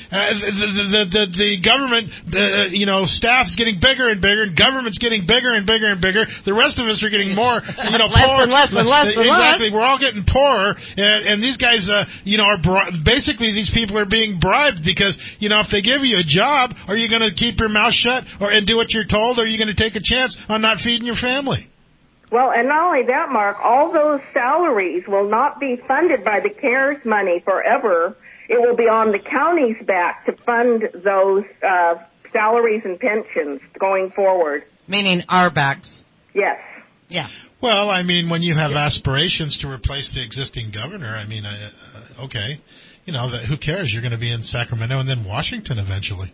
Speaker 4: the government, staff's getting bigger and bigger, and government's getting bigger and bigger and bigger. The rest of us are getting more,
Speaker 6: less and less and less.
Speaker 4: Exactly. We're all getting poorer, and these guys, are basically these people are being bribed because, if they give you a job, are you going to keep your mouth shut and do what you're told, or are you going to take a chance on not feeding your family?
Speaker 8: Well, and not only that, Mark, all those salaries will not be funded by the CARES money forever. It will be on the county's back to fund those salaries and pensions going forward.
Speaker 6: Meaning our backs.
Speaker 8: Yes.
Speaker 6: Yeah.
Speaker 4: Well, I mean, when you have aspirations to replace the existing governor, I mean, okay. Who cares? You're going to be in Sacramento and then Washington eventually.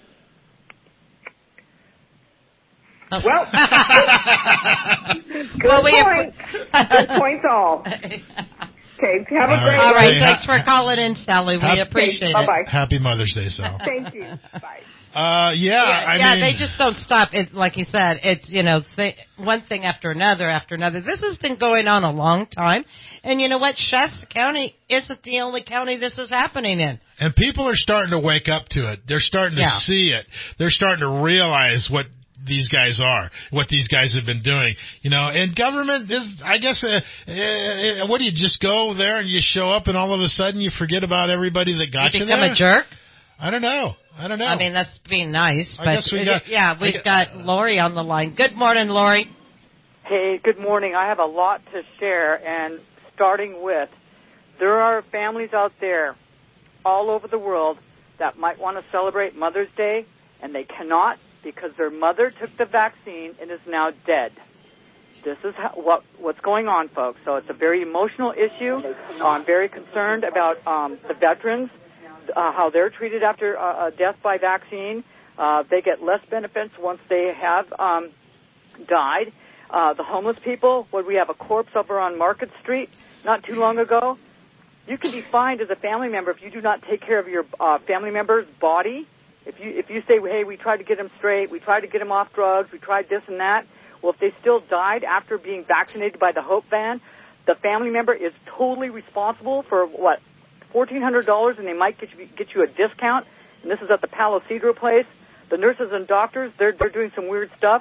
Speaker 8: Well, good point. Good points all. Okay, have a great
Speaker 6: All right,
Speaker 8: day.
Speaker 6: thanks for calling in, Sally. We appreciate it.
Speaker 8: Bye-bye.
Speaker 4: Happy Mother's Day, Sal.
Speaker 8: Thank you. Bye.
Speaker 4: I mean,
Speaker 6: they just don't stop. It's like you said. It's one thing after another after another. This has been going on a long time, and you know what? Shasta County isn't the only county this is happening in.
Speaker 4: And people are starting to wake up to it. They're starting to see it. They're starting to realize what these guys are, what these guys have been doing, and government is, I guess, what do you just go there and you show up and all of a sudden you forget about everybody that got you there?
Speaker 6: Become a jerk?
Speaker 4: I don't know.
Speaker 6: I mean, that's being nice, but
Speaker 4: I guess
Speaker 6: we've got Lori on the line. Good morning, Lori.
Speaker 9: Hey, good morning. I have a lot to share, and starting with, there are families out there all over the world that might want to celebrate Mother's Day, and they cannot because their mother took the vaccine and is now dead. This is what's going on, folks. So it's a very emotional issue. I'm very concerned about the veterans, how they're treated after a death by vaccine. They get less benefits once they have died. The homeless people, when we have a corpse over on Market Street not too long ago, you can be fined as a family member if you do not take care of your family member's body. If you say, hey, we tried to get him straight, we tried to get him off drugs, we tried this and that, well, if they still died after being vaccinated by the Hope Van, the family member is totally responsible for, $1,400, and they might get you a discount. And this is at the Palo Cedro place. The nurses and doctors, they're doing some weird stuff.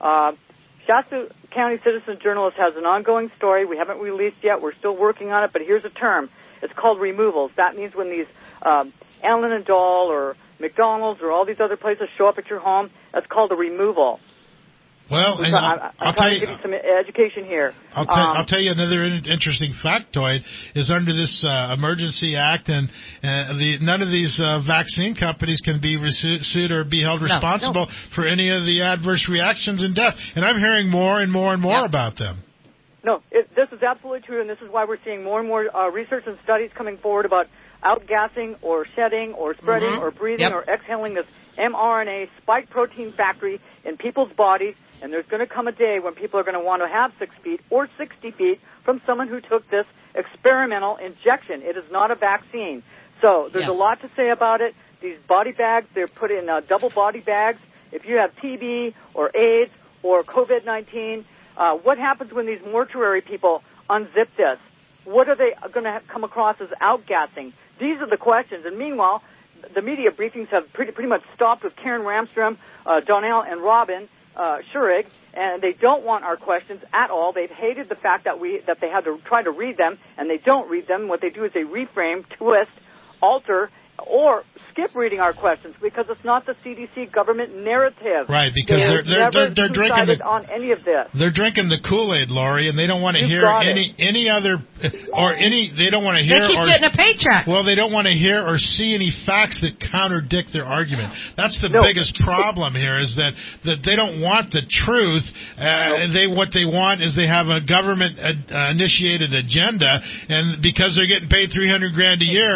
Speaker 9: Shasta County Citizen Journalist has an ongoing story. We haven't released yet. We're still working on it, but here's a term. It's called removals. That means when these Allen and Dahl or McDonald's or all these other places show up at your home, that's called a removal.
Speaker 4: Well, and
Speaker 9: I'm trying to give you some education here.
Speaker 4: I'll tell you another interesting factoid is under this Emergency Act, and none of these vaccine companies can be sued or be held responsible for any of the adverse reactions and death. And I'm hearing more and more and more about them.
Speaker 9: No, this is absolutely true, and this is why we're seeing more and more research and studies coming forward about outgassing or shedding or spreading or breathing or exhaling this mRNA spike protein factory in people's bodies. And there's going to come a day when people are going to want to have 6 feet or 60 feet from someone who took this experimental injection. It is not a vaccine. So there's a lot to say about it. These body bags, they're put in double body bags. If you have TB or AIDS or COVID-19, what happens when these mortuary people unzip this? What are they going to come across as outgassing? These are the questions. And meanwhile, the media briefings have pretty much stopped with Karen Ramstrom, Donnell, and Robin Schurig, and they don't want our questions at all. They've hated the fact that they had to try to read them, and they don't read them. What they do is they reframe, twist, alter, or skip reading our questions because it's not the CDC government narrative.
Speaker 4: Right, because they're drinking
Speaker 9: on any of this.
Speaker 4: They're drinking the Kool-Aid, Lori, and they don't want to hear any other or any. They don't want to hear.
Speaker 6: They keep getting a paycheck.
Speaker 4: Well, they don't want to hear or see any facts that contradict their argument. That's the biggest problem here is that they don't want the truth. What they want is they have a government initiated agenda, and because they're getting paid $300,000 a year,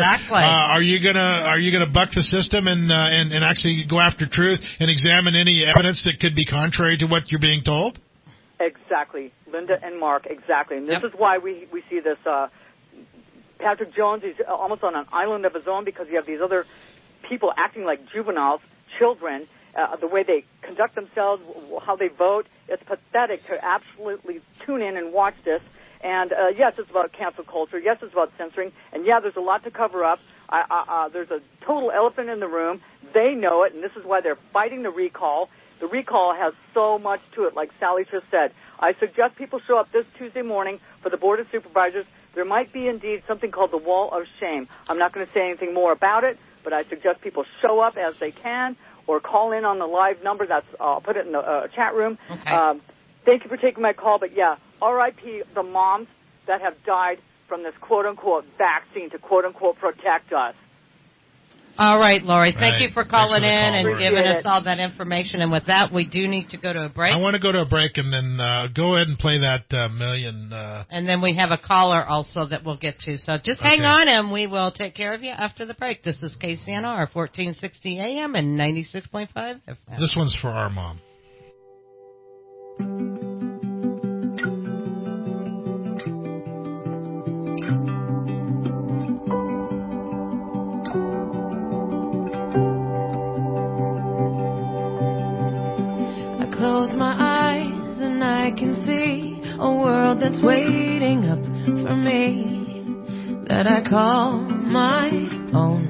Speaker 4: are you gonna buck the system and actually go after truth and examine any evidence that could be contrary to what you're being told?
Speaker 9: Exactly, Linda and Mark, exactly. And this is why we see this. Patrick Jones, he's almost on an island of his own because you have these other people acting like juveniles, children, the way they conduct themselves, how they vote. It's pathetic to absolutely tune in and watch this. And yes, it's about cancel culture. Yes, it's about censoring. And yeah, there's a lot to cover up. There's a total elephant in the room. They know it, and this is why they're fighting the recall. The recall has so much to it, like Sally just said. I suggest people show up this Tuesday morning for the Board of Supervisors. There might be indeed something called the Wall of Shame. I'm not going to say anything more about it, but I suggest people show up as they can or call in on the live number. I'll put it in the chat room.
Speaker 6: Okay.
Speaker 9: Thank you for taking my call, but yeah, RIP the moms that have died from this quote-unquote vaccine to quote-unquote protect us.
Speaker 6: All right, Lori. Thank you for calling in and giving us all that information. And with that, we do need to go to a break.
Speaker 4: I want to go to a break and then go ahead and play that million.
Speaker 6: And then we have a caller also that we'll get to. So just hang on and we will take care of you after the break. This is KCNR, 1460 AM and 96.5 FM.
Speaker 4: This one's for our mom.
Speaker 3: I can see a world that's waiting up for me, that I call my own.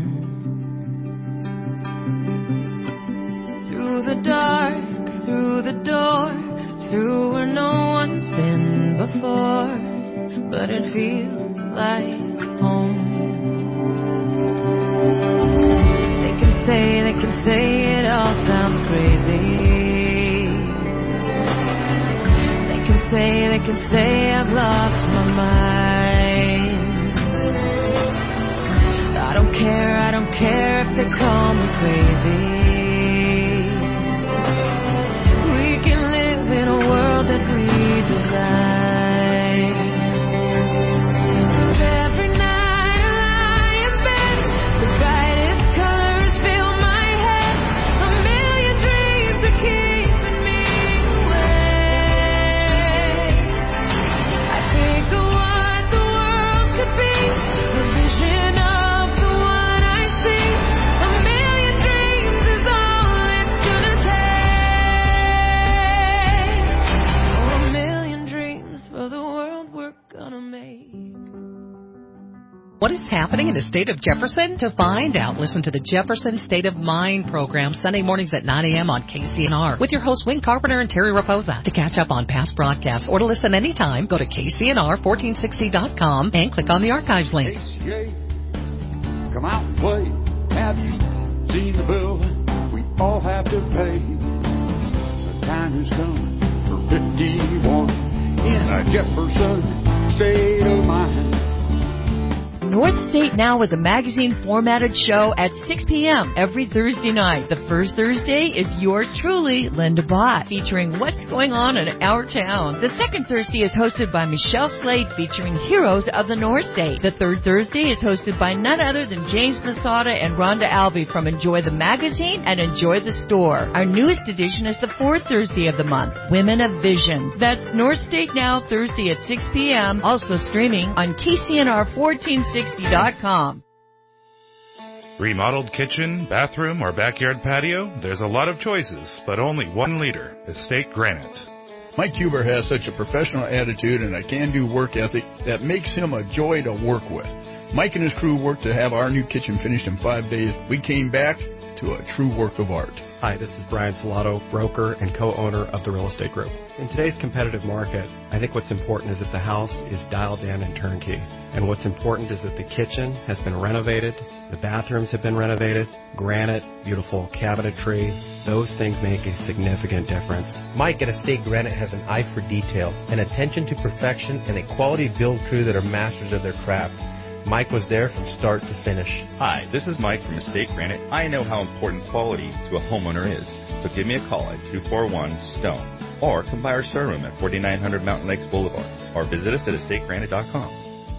Speaker 3: Through the dark, through the door, through where no one's been before, but it feels like home. They can say it all sounds crazy. They can say I've lost my mind. I don't care if they call me crazy. We can live in a world that we design. Every night I lie in bed, the brightest colors fill my head. A million dreams are keeping me awake. I think of what the world could be, a vision of the one I see. A million dreams is all it's gonna take. Oh, a million dreams for the world we're gonna make.
Speaker 10: What is happening in the state of Jefferson? To find out, listen to the Jefferson State of Mind program Sunday mornings at 9 a.m. on KCNR with your hosts Wayne Carpenter and Terry Raposa. To catch up on past broadcasts or to listen anytime, go to KCNR1460.com and click on the archives link.
Speaker 11: Come out and play. Have you seen the bill we all have to pay? The time has come for 51 in a Jefferson State of Mind.
Speaker 12: North State Now is a magazine-formatted show at 6 p.m. every Thursday night. The first Thursday is yours truly, Linda Bott, featuring what's going on in our town. The second Thursday is hosted by Michelle Slade, featuring heroes of the North State. The third Thursday is hosted by none other than James Masada and Rhonda Albee from Enjoy the Magazine and Enjoy the Store. Our newest edition is the fourth Thursday of the month, Women of Vision. That's North State Now, Thursday at 6 p.m., also streaming on KCNR1460.com.
Speaker 14: Remodeled kitchen, bathroom, or backyard patio? There's a lot of choices, but only one leader, Estate Granite.
Speaker 15: Mike Huber has such a professional attitude and a can-do work ethic that makes him a joy to work with. Mike and his crew worked to have our new kitchen finished in 5 days. We came back to a true work of art.
Speaker 26: Hi, this is Brian Salato, broker and co-owner of the Real Estate Group. In today's competitive market, I think what's important is that the house is dialed in and turnkey. And what's important is that the kitchen has been renovated, the bathrooms have been renovated, granite, beautiful cabinetry. Those things make a significant difference.
Speaker 27: Mike at Estate Granite has an eye for detail, an attention to perfection, and a quality build crew that are masters of their craft. Mike was there from start to finish.
Speaker 28: Hi, this is Mike from Estate Granite. I know how important quality to a homeowner is. So give me a call at 241-STONE or come by our showroom at 4900 Mountain Lakes Boulevard or visit us at estategranite.com.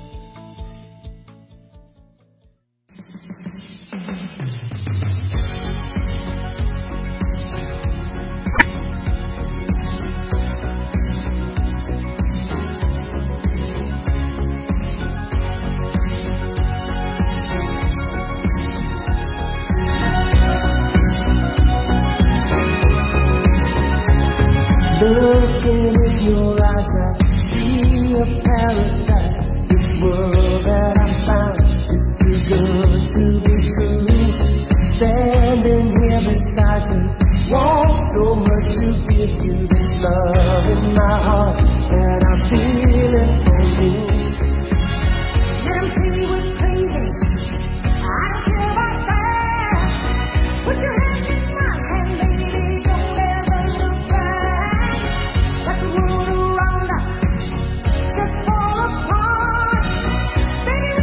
Speaker 3: Looking in your eyes, I see a paradise. This world that I found is too good to be true. Standing here beside you, want so much to give you. This love in my heart that I'm feeling for you. Empty with crazy, I don't care about that. Put your hands in my hand, baby, don't ever look back. Let the world around us just fall apart. Baby,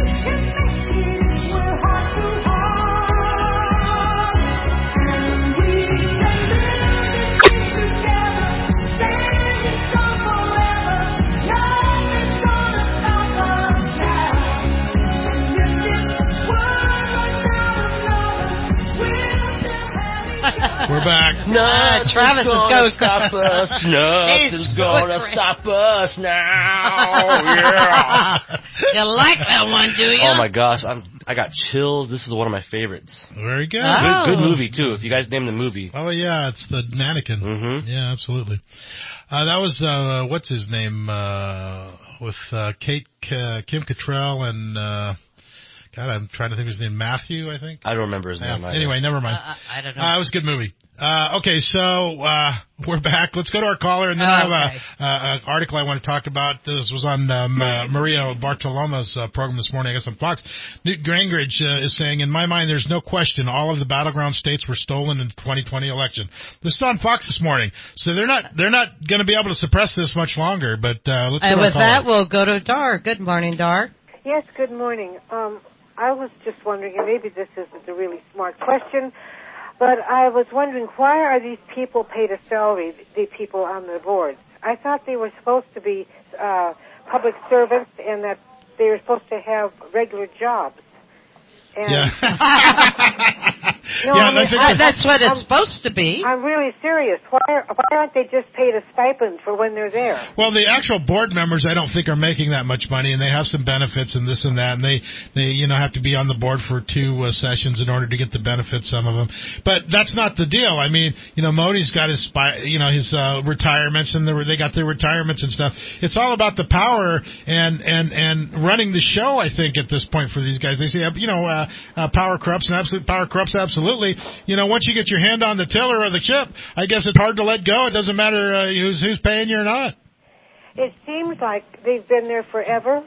Speaker 4: We're back.
Speaker 6: Travis is going
Speaker 1: stop us. Nothing's gonna stop us now. Yeah.
Speaker 6: You like that one, do you?
Speaker 1: Oh my gosh, I got chills. This is one of my favorites.
Speaker 4: Very good.
Speaker 1: Good movie too. If you guys name the movie.
Speaker 4: Oh yeah, it's the Mannequin.
Speaker 1: Mm-hmm.
Speaker 4: Yeah, absolutely. That was what's his name with Kim Cattrall and. God, I'm trying to think of his name. Matthew, I think?
Speaker 1: I don't remember his name.
Speaker 4: Anyway, never mind.
Speaker 6: I don't know.
Speaker 4: It was a good movie. Okay, so we're back. Let's go to our caller, and then I have an article I want to talk about. This was on Maria Bartiromo's program this morning, I guess on Fox. Newt Gingrich is saying, in my mind, there's no question all of the battleground states were stolen in the 2020 election. This is on Fox this morning, so they're not going to be able to suppress this much longer. But let's go to our caller.
Speaker 6: And with that, we'll go to Dar. Good morning, Dar.
Speaker 13: Yes, good morning. I was just wondering, and maybe this isn't a really smart question, but I was wondering, why are these people paid a salary, the people on the boards? I thought they were supposed to be public servants and that they were supposed to have regular jobs. And
Speaker 6: No, yeah, I mean, that's what it's supposed to be.
Speaker 13: I'm really serious. Why aren't they just paid a stipend for when they're there?
Speaker 4: Well, the actual board members, I don't think, are making that much money, and they have some benefits and this and that, and they have to be on the board for 2 sessions in order to get the benefits, some of them. But that's not the deal. I mean, Modi's got his retirements, and they got their retirements and stuff. It's all about the power and running the show, I think, at this point for these guys. They say, power corrupts, and absolute power corrupts absolutely. Once you get your hand on the tiller or the chip, I guess it's hard to let go. It doesn't matter who's paying you or not.
Speaker 13: It seems like they've been there forever.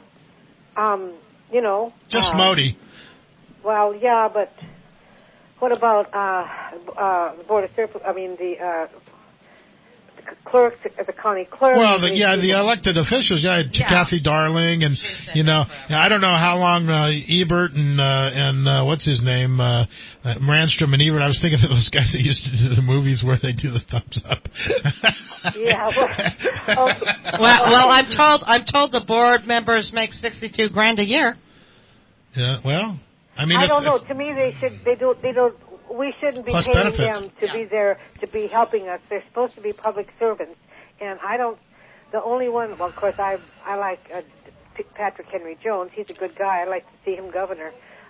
Speaker 4: Just Modi.
Speaker 13: Well, yeah, but what about the Board of Surplus? I mean, the clerks, the county clerk.
Speaker 4: Well, the elected officials, Kathy Darling, and I don't know how long Ebert and what's his name, Randstrom and Ebert. I was thinking of those guys that used to do the movies where they do the thumbs up.
Speaker 13: Yeah.
Speaker 6: Well, I'm told the board members make $62,000 a year.
Speaker 4: Yeah. Well, I mean,
Speaker 13: I don't know. To me, they don't. We shouldn't be paying
Speaker 4: benefits.
Speaker 13: them to be there, to be helping us. They're supposed to be public servants. And the only one, well, of course, I like Patrick Henry Jones. He's a good guy. I like to see him governor.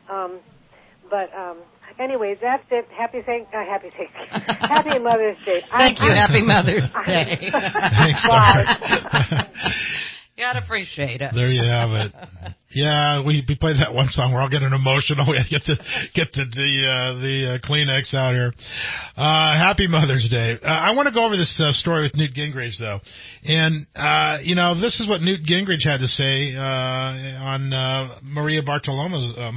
Speaker 13: Anyway, that's it. Happy Mother's Day.
Speaker 6: Thank you. Happy Mother's Day.
Speaker 4: Thanks,
Speaker 13: Bye.
Speaker 6: You gotta appreciate it.
Speaker 4: There you have it. Yeah, we played that one song. We're all getting emotional. We have to get the Kleenex out here. Happy Mother's Day. I want to go over this story with Newt Gingrich, though. And, this is what Newt Gingrich had to say on Maria Bartiromo,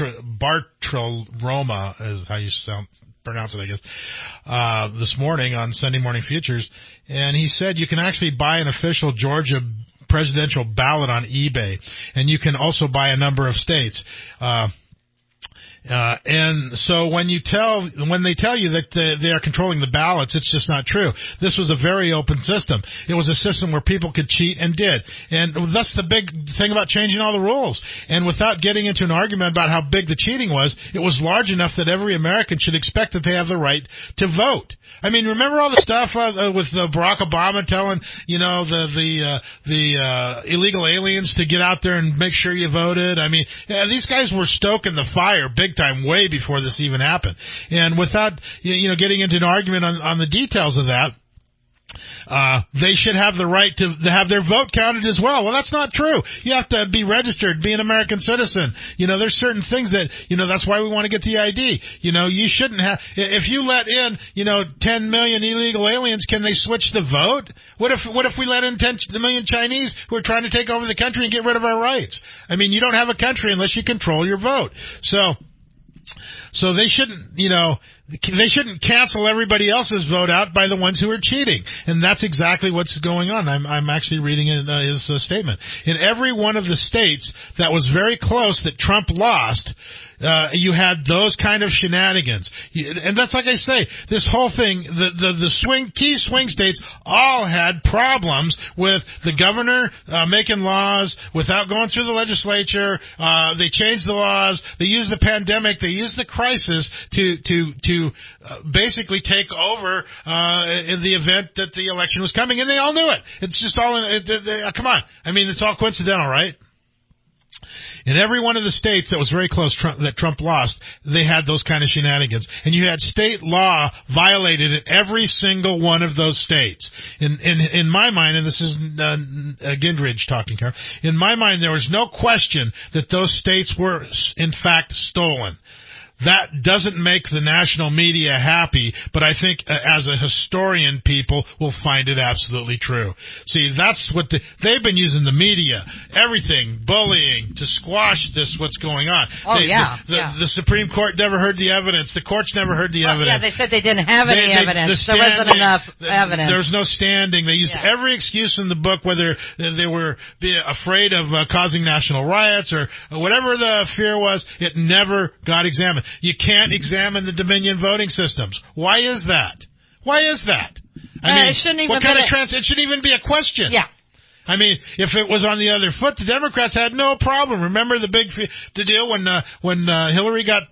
Speaker 4: is how you pronounce it, I guess, this morning on Sunday Morning Futures. And he said you can actually buy an official Georgia presidential ballot on eBay, and you can also buy a number of states. And so when they tell you that they are controlling the ballots, it's just not true. This was a very open system. It was a system where people could cheat and did. And that's the big thing about changing all the rules. And without getting into an argument about how big the cheating was, it was large enough that every American should expect that they have the right to vote. I mean, remember all the stuff with Barack Obama telling, the illegal aliens to get out there and make sure you voted? I mean, these guys were stoking the fire big time way before this even happened. And without, getting into an argument on the details of that, they should have the right to have their vote counted as well. Well, that's not true. You have to be registered, be an American citizen. There's certain things that, that's why we want to get the ID. You shouldn't have, if you let in, 10 million illegal aliens, can they switch the vote? What if we let in 10 million Chinese who are trying to take over the country and get rid of our rights? I mean, you don't have a country unless you control your vote. So they shouldn't, they shouldn't cancel everybody else's vote out by the ones who are cheating. And that's exactly what's going on. I'm actually reading his statement. In every one of the states that was very close that Trump lost, you had those kind of shenanigans. And that's like I say, this whole thing, the key swing states all had problems with the governor making laws without going through the legislature. They changed the laws. They used the pandemic. They used the crisis to basically take over in the event that the election was coming, and they all knew it. It's just all come on. I mean, it's all coincidental, right? In every one of the states that was very close that Trump lost, they had those kind of shenanigans. And you had state law violated in every single one of those states. In my mind, and this is Gingrich talking here, in my mind there was no question that those states were in fact stolen. That doesn't make the national media happy, but I think as a historian, people will find it absolutely true. See, that's what they've been using the media, everything, bullying, to squash what's going on. The Supreme Court never heard the evidence. The courts never heard the evidence.
Speaker 6: Yeah, they said they didn't have any evidence. There wasn't enough evidence.
Speaker 4: There was no standing. They used every excuse in the book, whether they were afraid of causing national riots or whatever the fear was. It never got examined. You can't examine the Dominion voting systems. Why is that? I mean,
Speaker 6: it shouldn't even
Speaker 4: it shouldn't even be a question.
Speaker 6: Yeah.
Speaker 4: I mean, if it was on the other foot, the Democrats had no problem. Remember the deal when Hillary got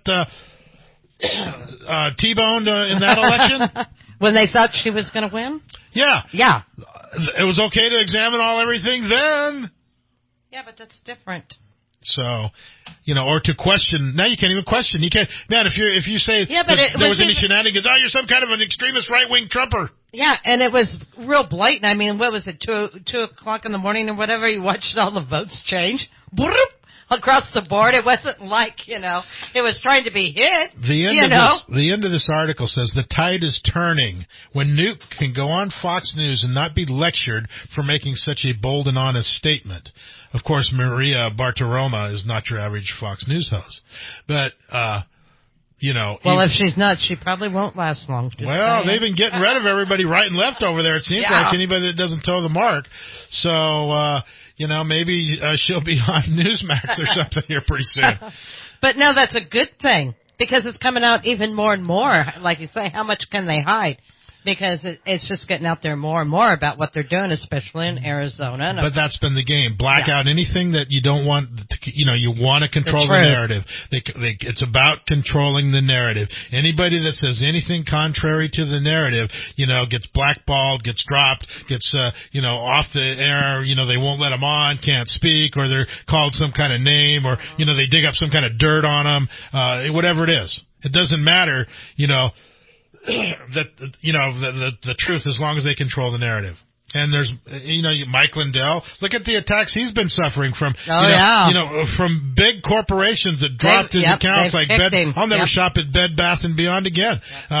Speaker 4: T-boned in that election?
Speaker 6: When they thought she was going to win?
Speaker 4: Yeah.
Speaker 6: Yeah.
Speaker 4: It was okay to examine everything then.
Speaker 6: Yeah, but that's different.
Speaker 4: So, or to question. Now you can't even question. You can't, man. If you say there was any shenanigans, you're some kind of an extremist right-wing Trumper.
Speaker 6: Yeah, and it was real blatant. I mean, what was it, 2 o'clock in the morning or whatever? You watched all the votes change across the board. It wasn't like it was trying to be hit.
Speaker 4: The end of this article says the tide is turning when Newt can go on Fox News and not be lectured for making such a bold and honest statement. Of course, Maria Bartiromo is not your average Fox News host. But,
Speaker 6: well, if she's not, she probably won't last long.
Speaker 4: They've been getting rid of everybody right and left over there, it seems like, anybody that doesn't toe the mark. So, maybe she'll be on Newsmax or something here pretty soon.
Speaker 6: But no, that's a good thing, because it's coming out even more and more. Like you say, how much can they hide? Because it's just getting out there more and more about what they're doing, especially in Arizona.
Speaker 4: But that's been the game. Black out anything that you don't want you want to control the narrative. It's about controlling the narrative. Anybody that says anything contrary to the narrative, gets blackballed, gets dropped, gets, off the air, they won't let them on, can't speak, or they're called some kind of name, or, they dig up some kind of dirt on them, whatever it is. It doesn't matter, that the truth, as long as they control the narrative. And there's Mike Lindell. Look at the attacks he's been suffering from. From big corporations that dropped his accounts like I'll never shop at Bed Bath and Beyond again.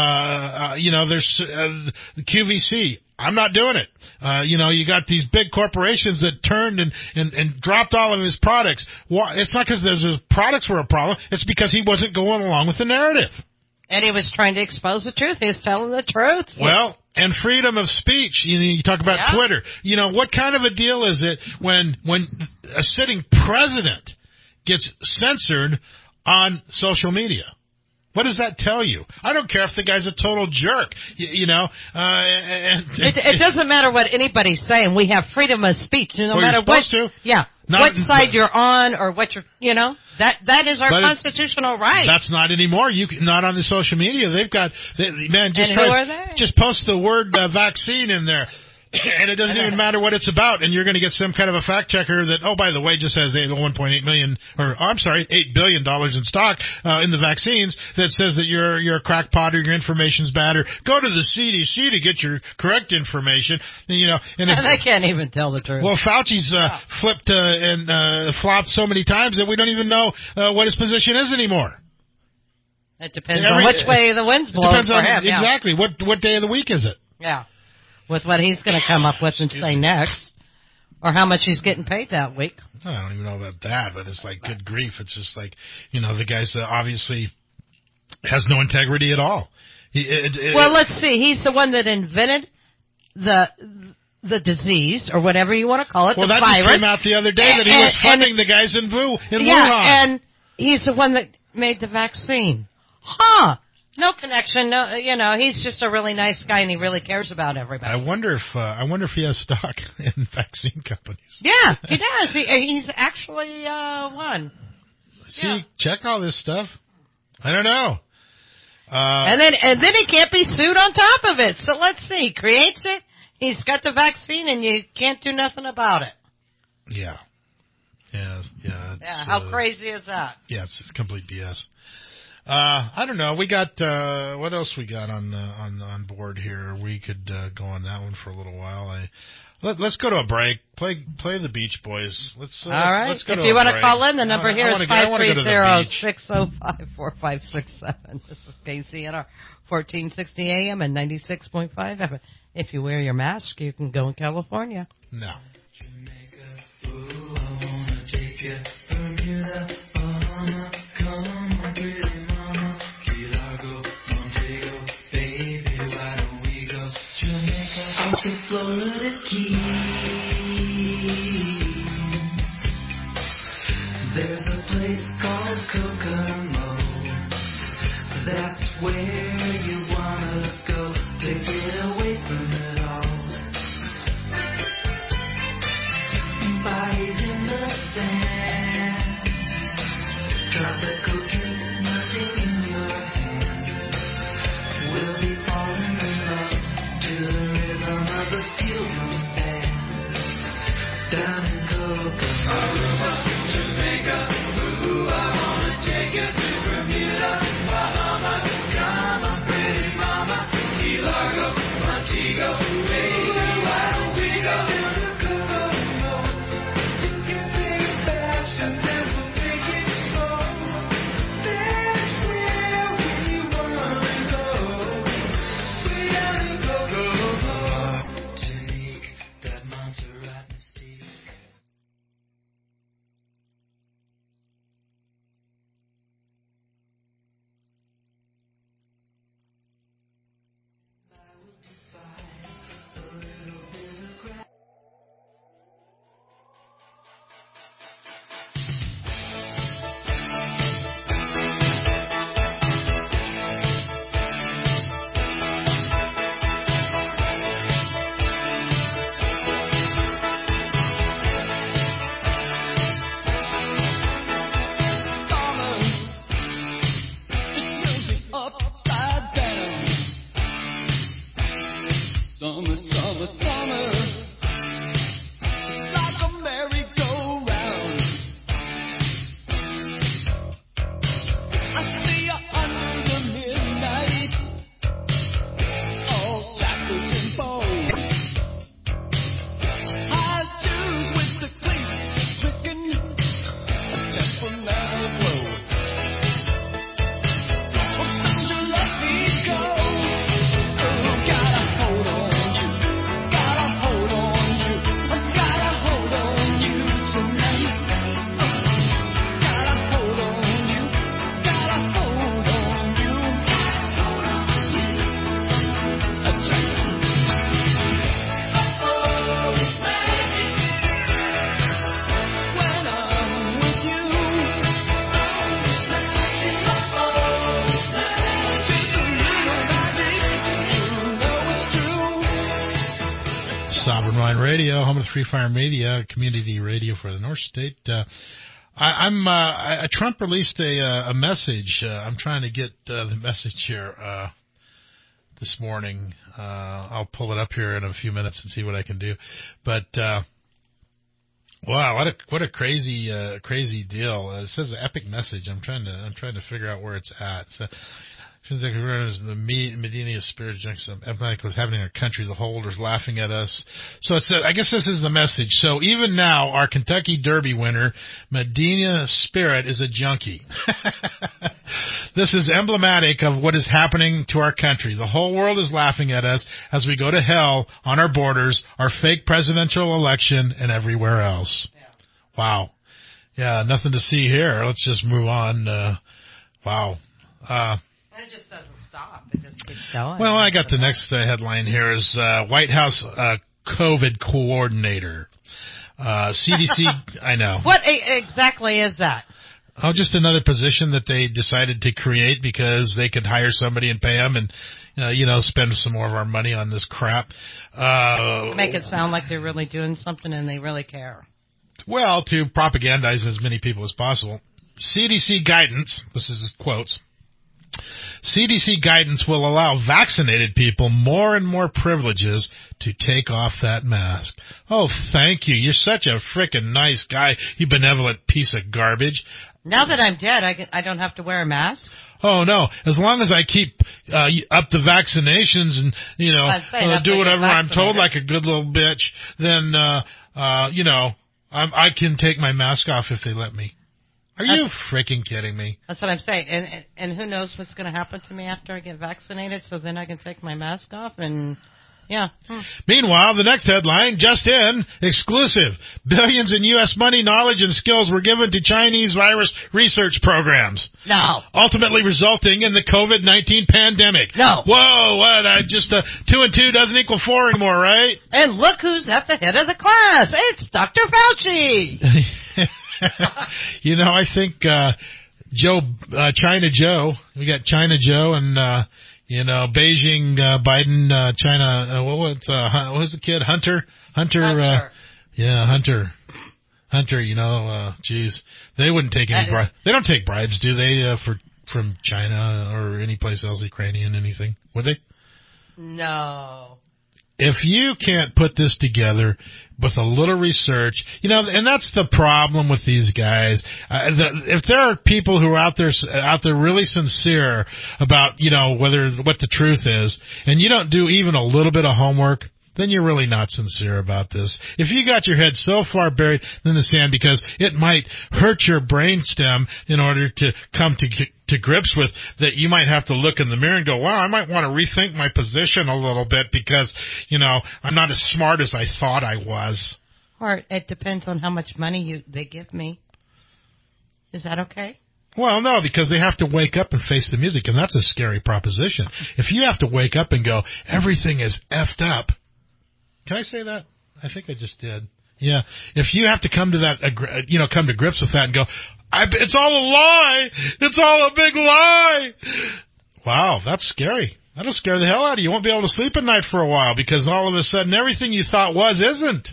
Speaker 4: There's the QVC. I'm not doing it. You got these big corporations that turned and dropped all of his products. It's not because his products were a problem. It's because he wasn't going along with the narrative.
Speaker 6: And he was trying to expose the truth. He was telling the truth.
Speaker 4: Well, and freedom of speech. You talk about Twitter. What kind of a deal is it when a sitting president gets censored on social media? What does that tell you? I don't care if the guy's a total jerk, It
Speaker 6: doesn't matter what anybody's saying. We have freedom of speech, no matter what. Yeah. What side you're on or what you're, that is our constitutional right.
Speaker 4: That's not anymore. Not on the social media. They've got, just post the word vaccine in there. And it doesn't even matter what it's about, and you're going to get some kind of a fact checker that, by the way, just has $8 billion in stock in the vaccines that says that you're a crackpot or your information's bad, or go to the CDC to get your correct information. And
Speaker 6: they can't even tell the truth.
Speaker 4: Well, Fauci's flipped and flopped so many times that we don't even know what his position is anymore.
Speaker 6: It depends on which way the wind's blowing for him.
Speaker 4: Exactly. What day of the week is it?
Speaker 6: Yeah. With what he's going to come up with and say next, or how much he's getting paid that week.
Speaker 4: I don't even know about that, but it's like, good grief. It's just like, the guy's obviously has no integrity at all.
Speaker 6: Let's see. He's the one that invented the disease, or whatever you want to call it, the virus.
Speaker 4: Well, that just came out the other day that he was funding the guys in Wuhan.
Speaker 6: Yeah, and he's the one that made the vaccine. Huh. No connection. No, he's just a really nice guy, and he really cares about everybody.
Speaker 4: I wonder if he has stock in vaccine companies.
Speaker 6: Yeah, he does. He's actually one.
Speaker 4: See, check all this stuff. I don't know.
Speaker 6: And then he can't be sued on top of it. So let's see. He creates it. He's got the vaccine, and you can't do nothing about it.
Speaker 4: Yeah. Yeah.
Speaker 6: How crazy is that?
Speaker 4: Yeah, it's complete BS. I don't know. We got what else we got on board here? We could go on that one for a little while. Let's go to a break. Play the Beach Boys. All
Speaker 6: right.
Speaker 4: Let's go
Speaker 6: if
Speaker 4: to
Speaker 6: you
Speaker 4: a
Speaker 6: want
Speaker 4: break.
Speaker 6: to call in, the number here is 530-605-4567. This is KCNR 1460 AM and 96.5 FM. If you wear your mask, you can go in California.
Speaker 4: No.
Speaker 3: Florida Keys. There's a place called Kokomo. That's where you wanna go to get away from it all. Bodies in the sand, tropical drink melting in your hand. We'll be falling in love to the rhythm of the steel drum band down in Kokomo. Jamaica, ooh, I wanna take you to Bermuda, Bahamas. Come on, pretty mama, Key Largo, Montego, baby, why don't we go to Kokomo? You can take it fast and then we'll take it slow. That's where we wanna go. Way down in Kokomo. Martinique, that Montserrat mystique. Upside down. Summer, summer, summer. It's like a merry-go-round. I see you under the midnight, all shackles and bows. High shoes with the cleats clicking, a temperamental glow.
Speaker 4: Sovereign Mind Radio, home of the Free Fire Media, community radio for the North State. Trump released a message. I'm trying to get the message here this morning. I'll pull it up here in a few minutes and see what I can do. But wow, what a crazy deal! It says an epic message. I'm trying to figure out where it's at. So, the Medina Spirit Epic was happening in our country. The whole world is laughing at us. So it says, I guess this is the message. So even now, our Kentucky Derby winner, Medina Spirit, is a junkie. This is emblematic of what is happening to our country. The whole world is laughing at us as we go to hell on our borders, our fake presidential election, and everywhere else. Yeah. Wow. Yeah, nothing to see here. Let's just move on. Wow.
Speaker 6: It just doesn't stop. It just keeps going.
Speaker 4: Well, I got the next headline here is White House COVID coordinator. CDC, I know.
Speaker 6: What exactly is that?
Speaker 4: Oh, just another position that they decided to create because they could hire somebody and pay them and, spend some more of our money on this crap.
Speaker 6: Make it sound like they're really doing something and they really care.
Speaker 4: Well, to propagandize as many people as possible. CDC guidance, this is quotes, CDC guidance will allow vaccinated people more and more privileges to take off that mask. Oh, thank you. You're such a frickin' nice guy, you benevolent piece of garbage.
Speaker 6: Now that I'm dead, I don't have to wear a mask?
Speaker 4: Oh, no. As long as I keep up the vaccinations and, do whatever I'm told like a good little bitch, then, I can take my mask off if they let me. Are you freaking kidding me?
Speaker 6: That's what I'm saying. And who knows what's going to happen to me after I get vaccinated, so then I can take my mask off and... Yeah.
Speaker 4: Meanwhile, the next headline, just in, exclusive. Billions in U.S. money, knowledge, and skills were given to Chinese virus research programs.
Speaker 6: No.
Speaker 4: Ultimately resulting in the COVID-19 pandemic.
Speaker 6: No.
Speaker 4: Whoa, just 2 and 2 doesn't equal 4 anymore, right?
Speaker 6: And look who's at the head of the class. It's Dr. Fauci.
Speaker 4: I think China Joe, we got China Joe and... Beijing, Biden, China, what was the kid? Hunter. Yeah, Hunter, geez. They wouldn't take any bribes. They don't take bribes, do they, from China or any place else, Ukrainian, anything? Would they?
Speaker 6: No.
Speaker 4: If you can't put this together with a little research, and that's the problem with these guys. If there are people who are out there really sincere about, what the truth is, and you don't do even a little bit of homework, then you're really not sincere about this. If you got your head so far buried in the sand because it might hurt your brainstem in order to come to grips with that, you might have to look in the mirror and go, wow, I might want to rethink my position a little bit because, I'm not as smart as I thought I was.
Speaker 6: Or it depends on how much money they give me. Is that okay?
Speaker 4: Well, no, because they have to wake up and face the music, and that's a scary proposition. If you have to wake up and go, everything is effed up. Can I say that? I think I just did. Yeah. If you have to come to that, come to grips with that and go, it's all a lie. It's all a big lie. Wow, that's scary. That'll scare the hell out of you. You won't be able to sleep at night for a while because all of a sudden everything you thought was isn't.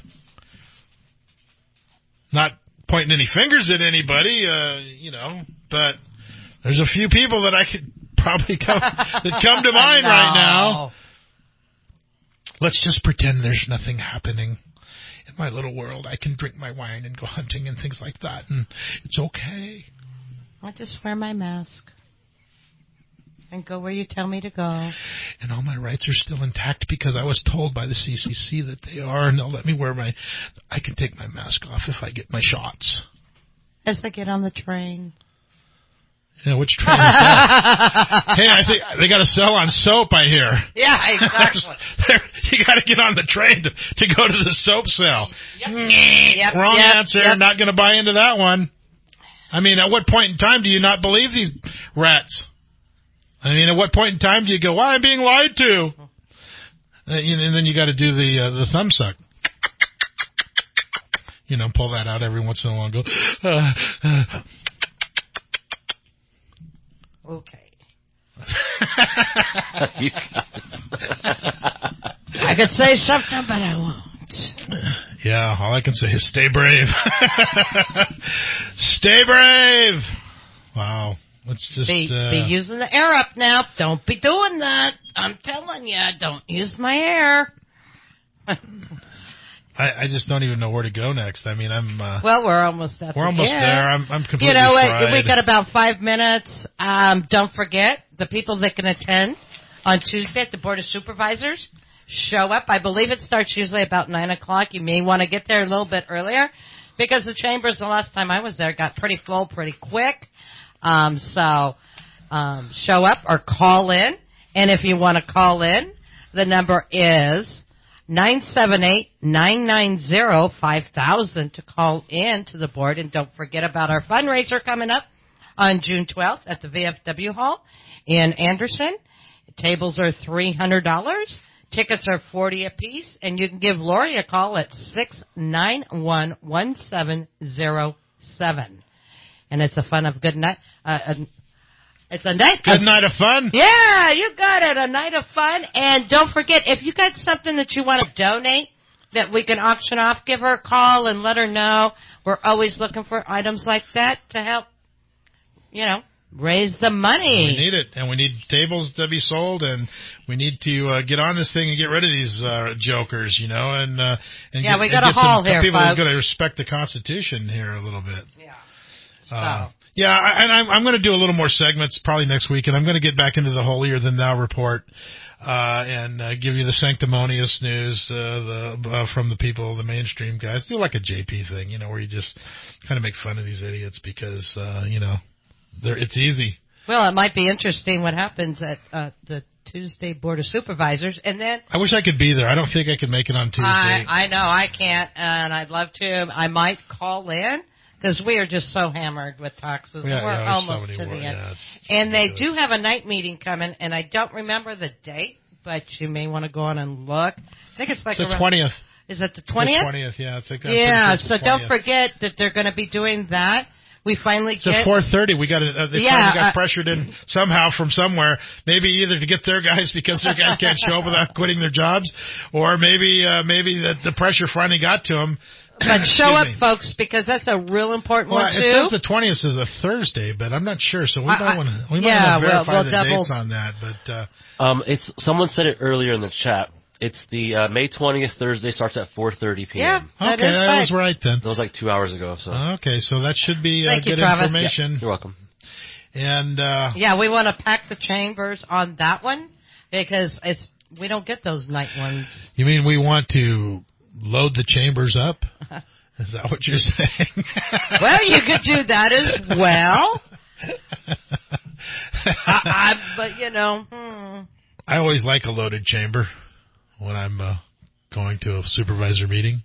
Speaker 4: Not pointing any fingers at anybody, but there's a few people that I could probably come to mind right now. Let's just pretend there's nothing happening in my little world. I can drink my wine and go hunting and things like that, and it's okay.
Speaker 6: I'll just wear my mask and go where you tell me to go.
Speaker 4: And all my rights are still intact because I was told by the CCC that they are, and they'll let me I can take my mask off if I get my shots.
Speaker 6: As I get on the train.
Speaker 4: Yeah, which train is that? Hey, I think they got a sell on soap, I hear.
Speaker 6: Yeah, exactly.
Speaker 4: You got to get on the train to go to the soap sale.
Speaker 6: Yep.
Speaker 4: Wrong answer. Yep. Not going to buy into that one. I mean, at what point in time do you not believe these rats? I mean, at what point in time do you go, well, I'm being lied to? And then you got to do the thumb suck. Pull that out every once in a while and go,
Speaker 6: Okay. I could say something, but I won't.
Speaker 4: Yeah, all I can say is stay brave. Stay brave. Wow. Let's just
Speaker 6: be using the air up now. Don't be doing that. I'm telling you, don't use my air.
Speaker 4: I just don't even know where to go next. I mean,
Speaker 6: well, we're almost at
Speaker 4: We're almost there. I'm completely
Speaker 6: fried. We got about 5 minutes. Don't forget, the people that can attend on Tuesday at the Board of Supervisors, show up. I believe it starts usually about 9 o'clock. You may want to get there a little bit earlier because the chambers, the last time I was there, got pretty full pretty quick. So show up or call in. And if you want to call in, the number is 978-990-5000 to call in to the board. And don't forget about our fundraiser coming up on June 12th at the VFW Hall in Anderson. Tables are $300. Tickets are $40 apiece. And you can give Lori a call at 691-1707. and it's a fun of good night. It's a night.
Speaker 4: Good night of fun?
Speaker 6: Yeah, you got it. A night of fun. And don't forget, if you got something that you want to donate that we can auction off, give her a call and let her know. We're always looking for items like that to help, raise the money.
Speaker 4: We need it, and we need tables to be sold, and we need to get on this thing and get rid of these jokers, and
Speaker 6: we got
Speaker 4: get
Speaker 6: a haul here,
Speaker 4: people
Speaker 6: folks.
Speaker 4: who's going to respect the Constitution here a little bit.
Speaker 6: Yeah.
Speaker 4: And I'm going to do a little more segments probably next week, and I'm going to get back into the holier than thou report and give you the sanctimonious news from the people, the mainstream guys. Do like a JP thing, where you just kind of make fun of these idiots because it's easy.
Speaker 6: Well, it might be interesting what happens at the Tuesday Board of Supervisors, and then
Speaker 4: I wish I could be there. I don't think I could make it on Tuesday.
Speaker 6: I know I can't, and I'd love to. I might call in. Because we are just so hammered with taxes. We're almost to the end. And they do have a night meeting coming, and I don't remember the date, but you may want to go on and look. I think it's like
Speaker 4: the 20th.
Speaker 6: Is it the 20th?
Speaker 4: The 20th, yeah. It's like
Speaker 6: so don't forget that they're going to be doing that. We finally
Speaker 4: it's at 4:30. We got they finally got pressured in somehow from somewhere. Maybe either to get their guys because their guys can't show up without quitting their jobs, or maybe that the pressure finally got to them.
Speaker 6: But show up, folks, because that's a real important one, too.
Speaker 4: It says the 20th is a Thursday, but I'm not sure, so we might want to verify the dates on that. But
Speaker 1: it's someone said it earlier in the chat. It's the May 20th Thursday, starts at 4:30 p.m.
Speaker 6: Yeah,
Speaker 4: that was right then.
Speaker 1: That was like 2 hours ago. So
Speaker 4: okay, so that should be good information.
Speaker 1: Yeah, you're welcome.
Speaker 4: And
Speaker 6: we want to pack the chambers on that one because we don't get those night ones.
Speaker 4: You mean we want to load the chambers up? Is that what you're saying?
Speaker 6: Well, you could do that as well. But
Speaker 4: I always like a loaded chamber when I'm going to a supervisor meeting.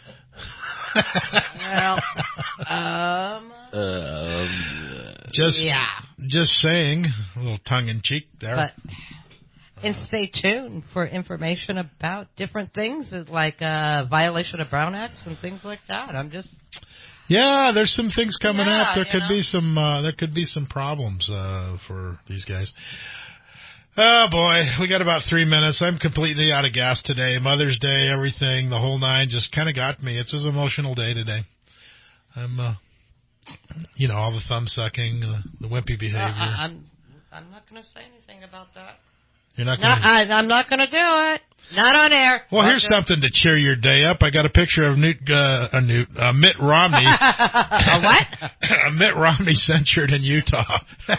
Speaker 4: Just saying, a little tongue in cheek there.
Speaker 6: And stay tuned for information about different things like violation of Brown Acts and things like that.
Speaker 4: There's some things coming up. There could be some problems for these guys. Oh boy, we got about 3 minutes. I'm completely out of gas today. Mother's Day, everything, the whole nine just kind of got me. It was an emotional day today. I'm, all the thumb sucking, the wimpy behavior.
Speaker 6: I'm not going to say anything about that.
Speaker 4: You're not going
Speaker 6: I'm not going to do it. Not on air.
Speaker 4: Well, here's something to cheer your day up. I got a picture of Mitt Romney.
Speaker 6: A what?
Speaker 4: Mitt Romney censured in Utah.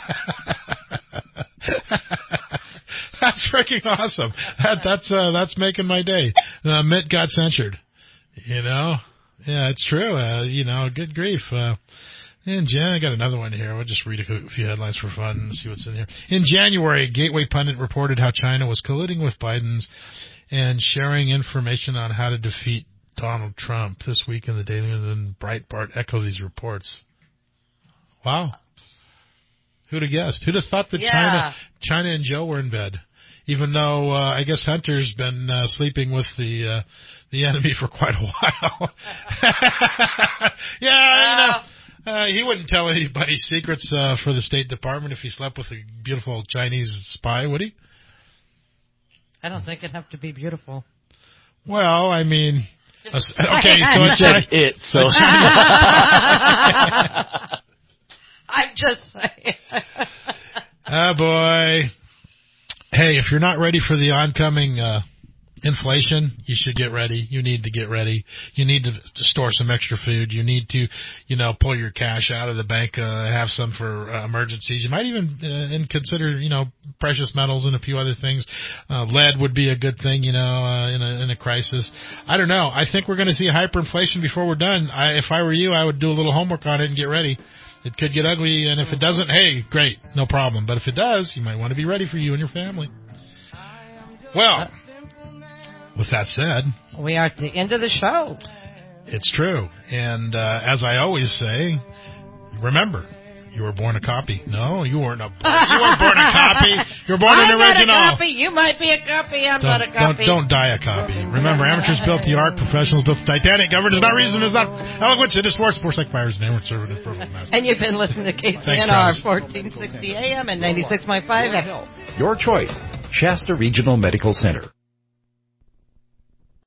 Speaker 4: That's freaking awesome. That's making my day. Mitt got censured. Yeah, it's true. Good grief. And I got another one here. We'll just read a few headlines for fun and see what's in here. In January, Gateway Pundit reported how China was colluding with Biden's and sharing information on how to defeat Donald Trump. This week in the Daily News and Breitbart echo these reports. Wow. Who'd have guessed? Who'd have thought that China and Joe were in bed? Even though I guess Hunter's been sleeping with the enemy for quite a while. He wouldn't tell anybody secrets for the State Department if he slept with a beautiful Chinese spy, would he?
Speaker 6: I don't think it'd have to be beautiful.
Speaker 4: Well, I mean, okay, so
Speaker 1: you said it, so
Speaker 6: I'm just saying.
Speaker 4: Oh boy. Hey, if you're not ready for the oncoming inflation, you should get ready. You need to get ready. You need to store some extra food. You need to, pull your cash out of the bank, have some for emergencies. You might even consider, precious metals and a few other things. Lead would be a good thing, in a crisis. I don't know. I think we're going to see hyperinflation before we're done. If I were you, I would do a little homework on it and get ready. It could get ugly, and if it doesn't, hey, great, no problem. But if it does, you might want to be ready for you and your family. Well, with that said,
Speaker 6: we are at the end of the show.
Speaker 4: It's true. And as I always say, remember, You were born a copy. No, you weren't born a copy. You were born an original.
Speaker 6: I'm not a copy. You might be a copy. I'm not a copy.
Speaker 4: Don't die a copy. Remember, amateurs built the Ark, professionals built the Titanic. Government is not reason, is not eloquence. It is sports like fires and conservative for master.
Speaker 6: And you've been listening to KCNR 1460 AM and 96.5 FM.
Speaker 2: Your choice, Shasta Regional Medical Center.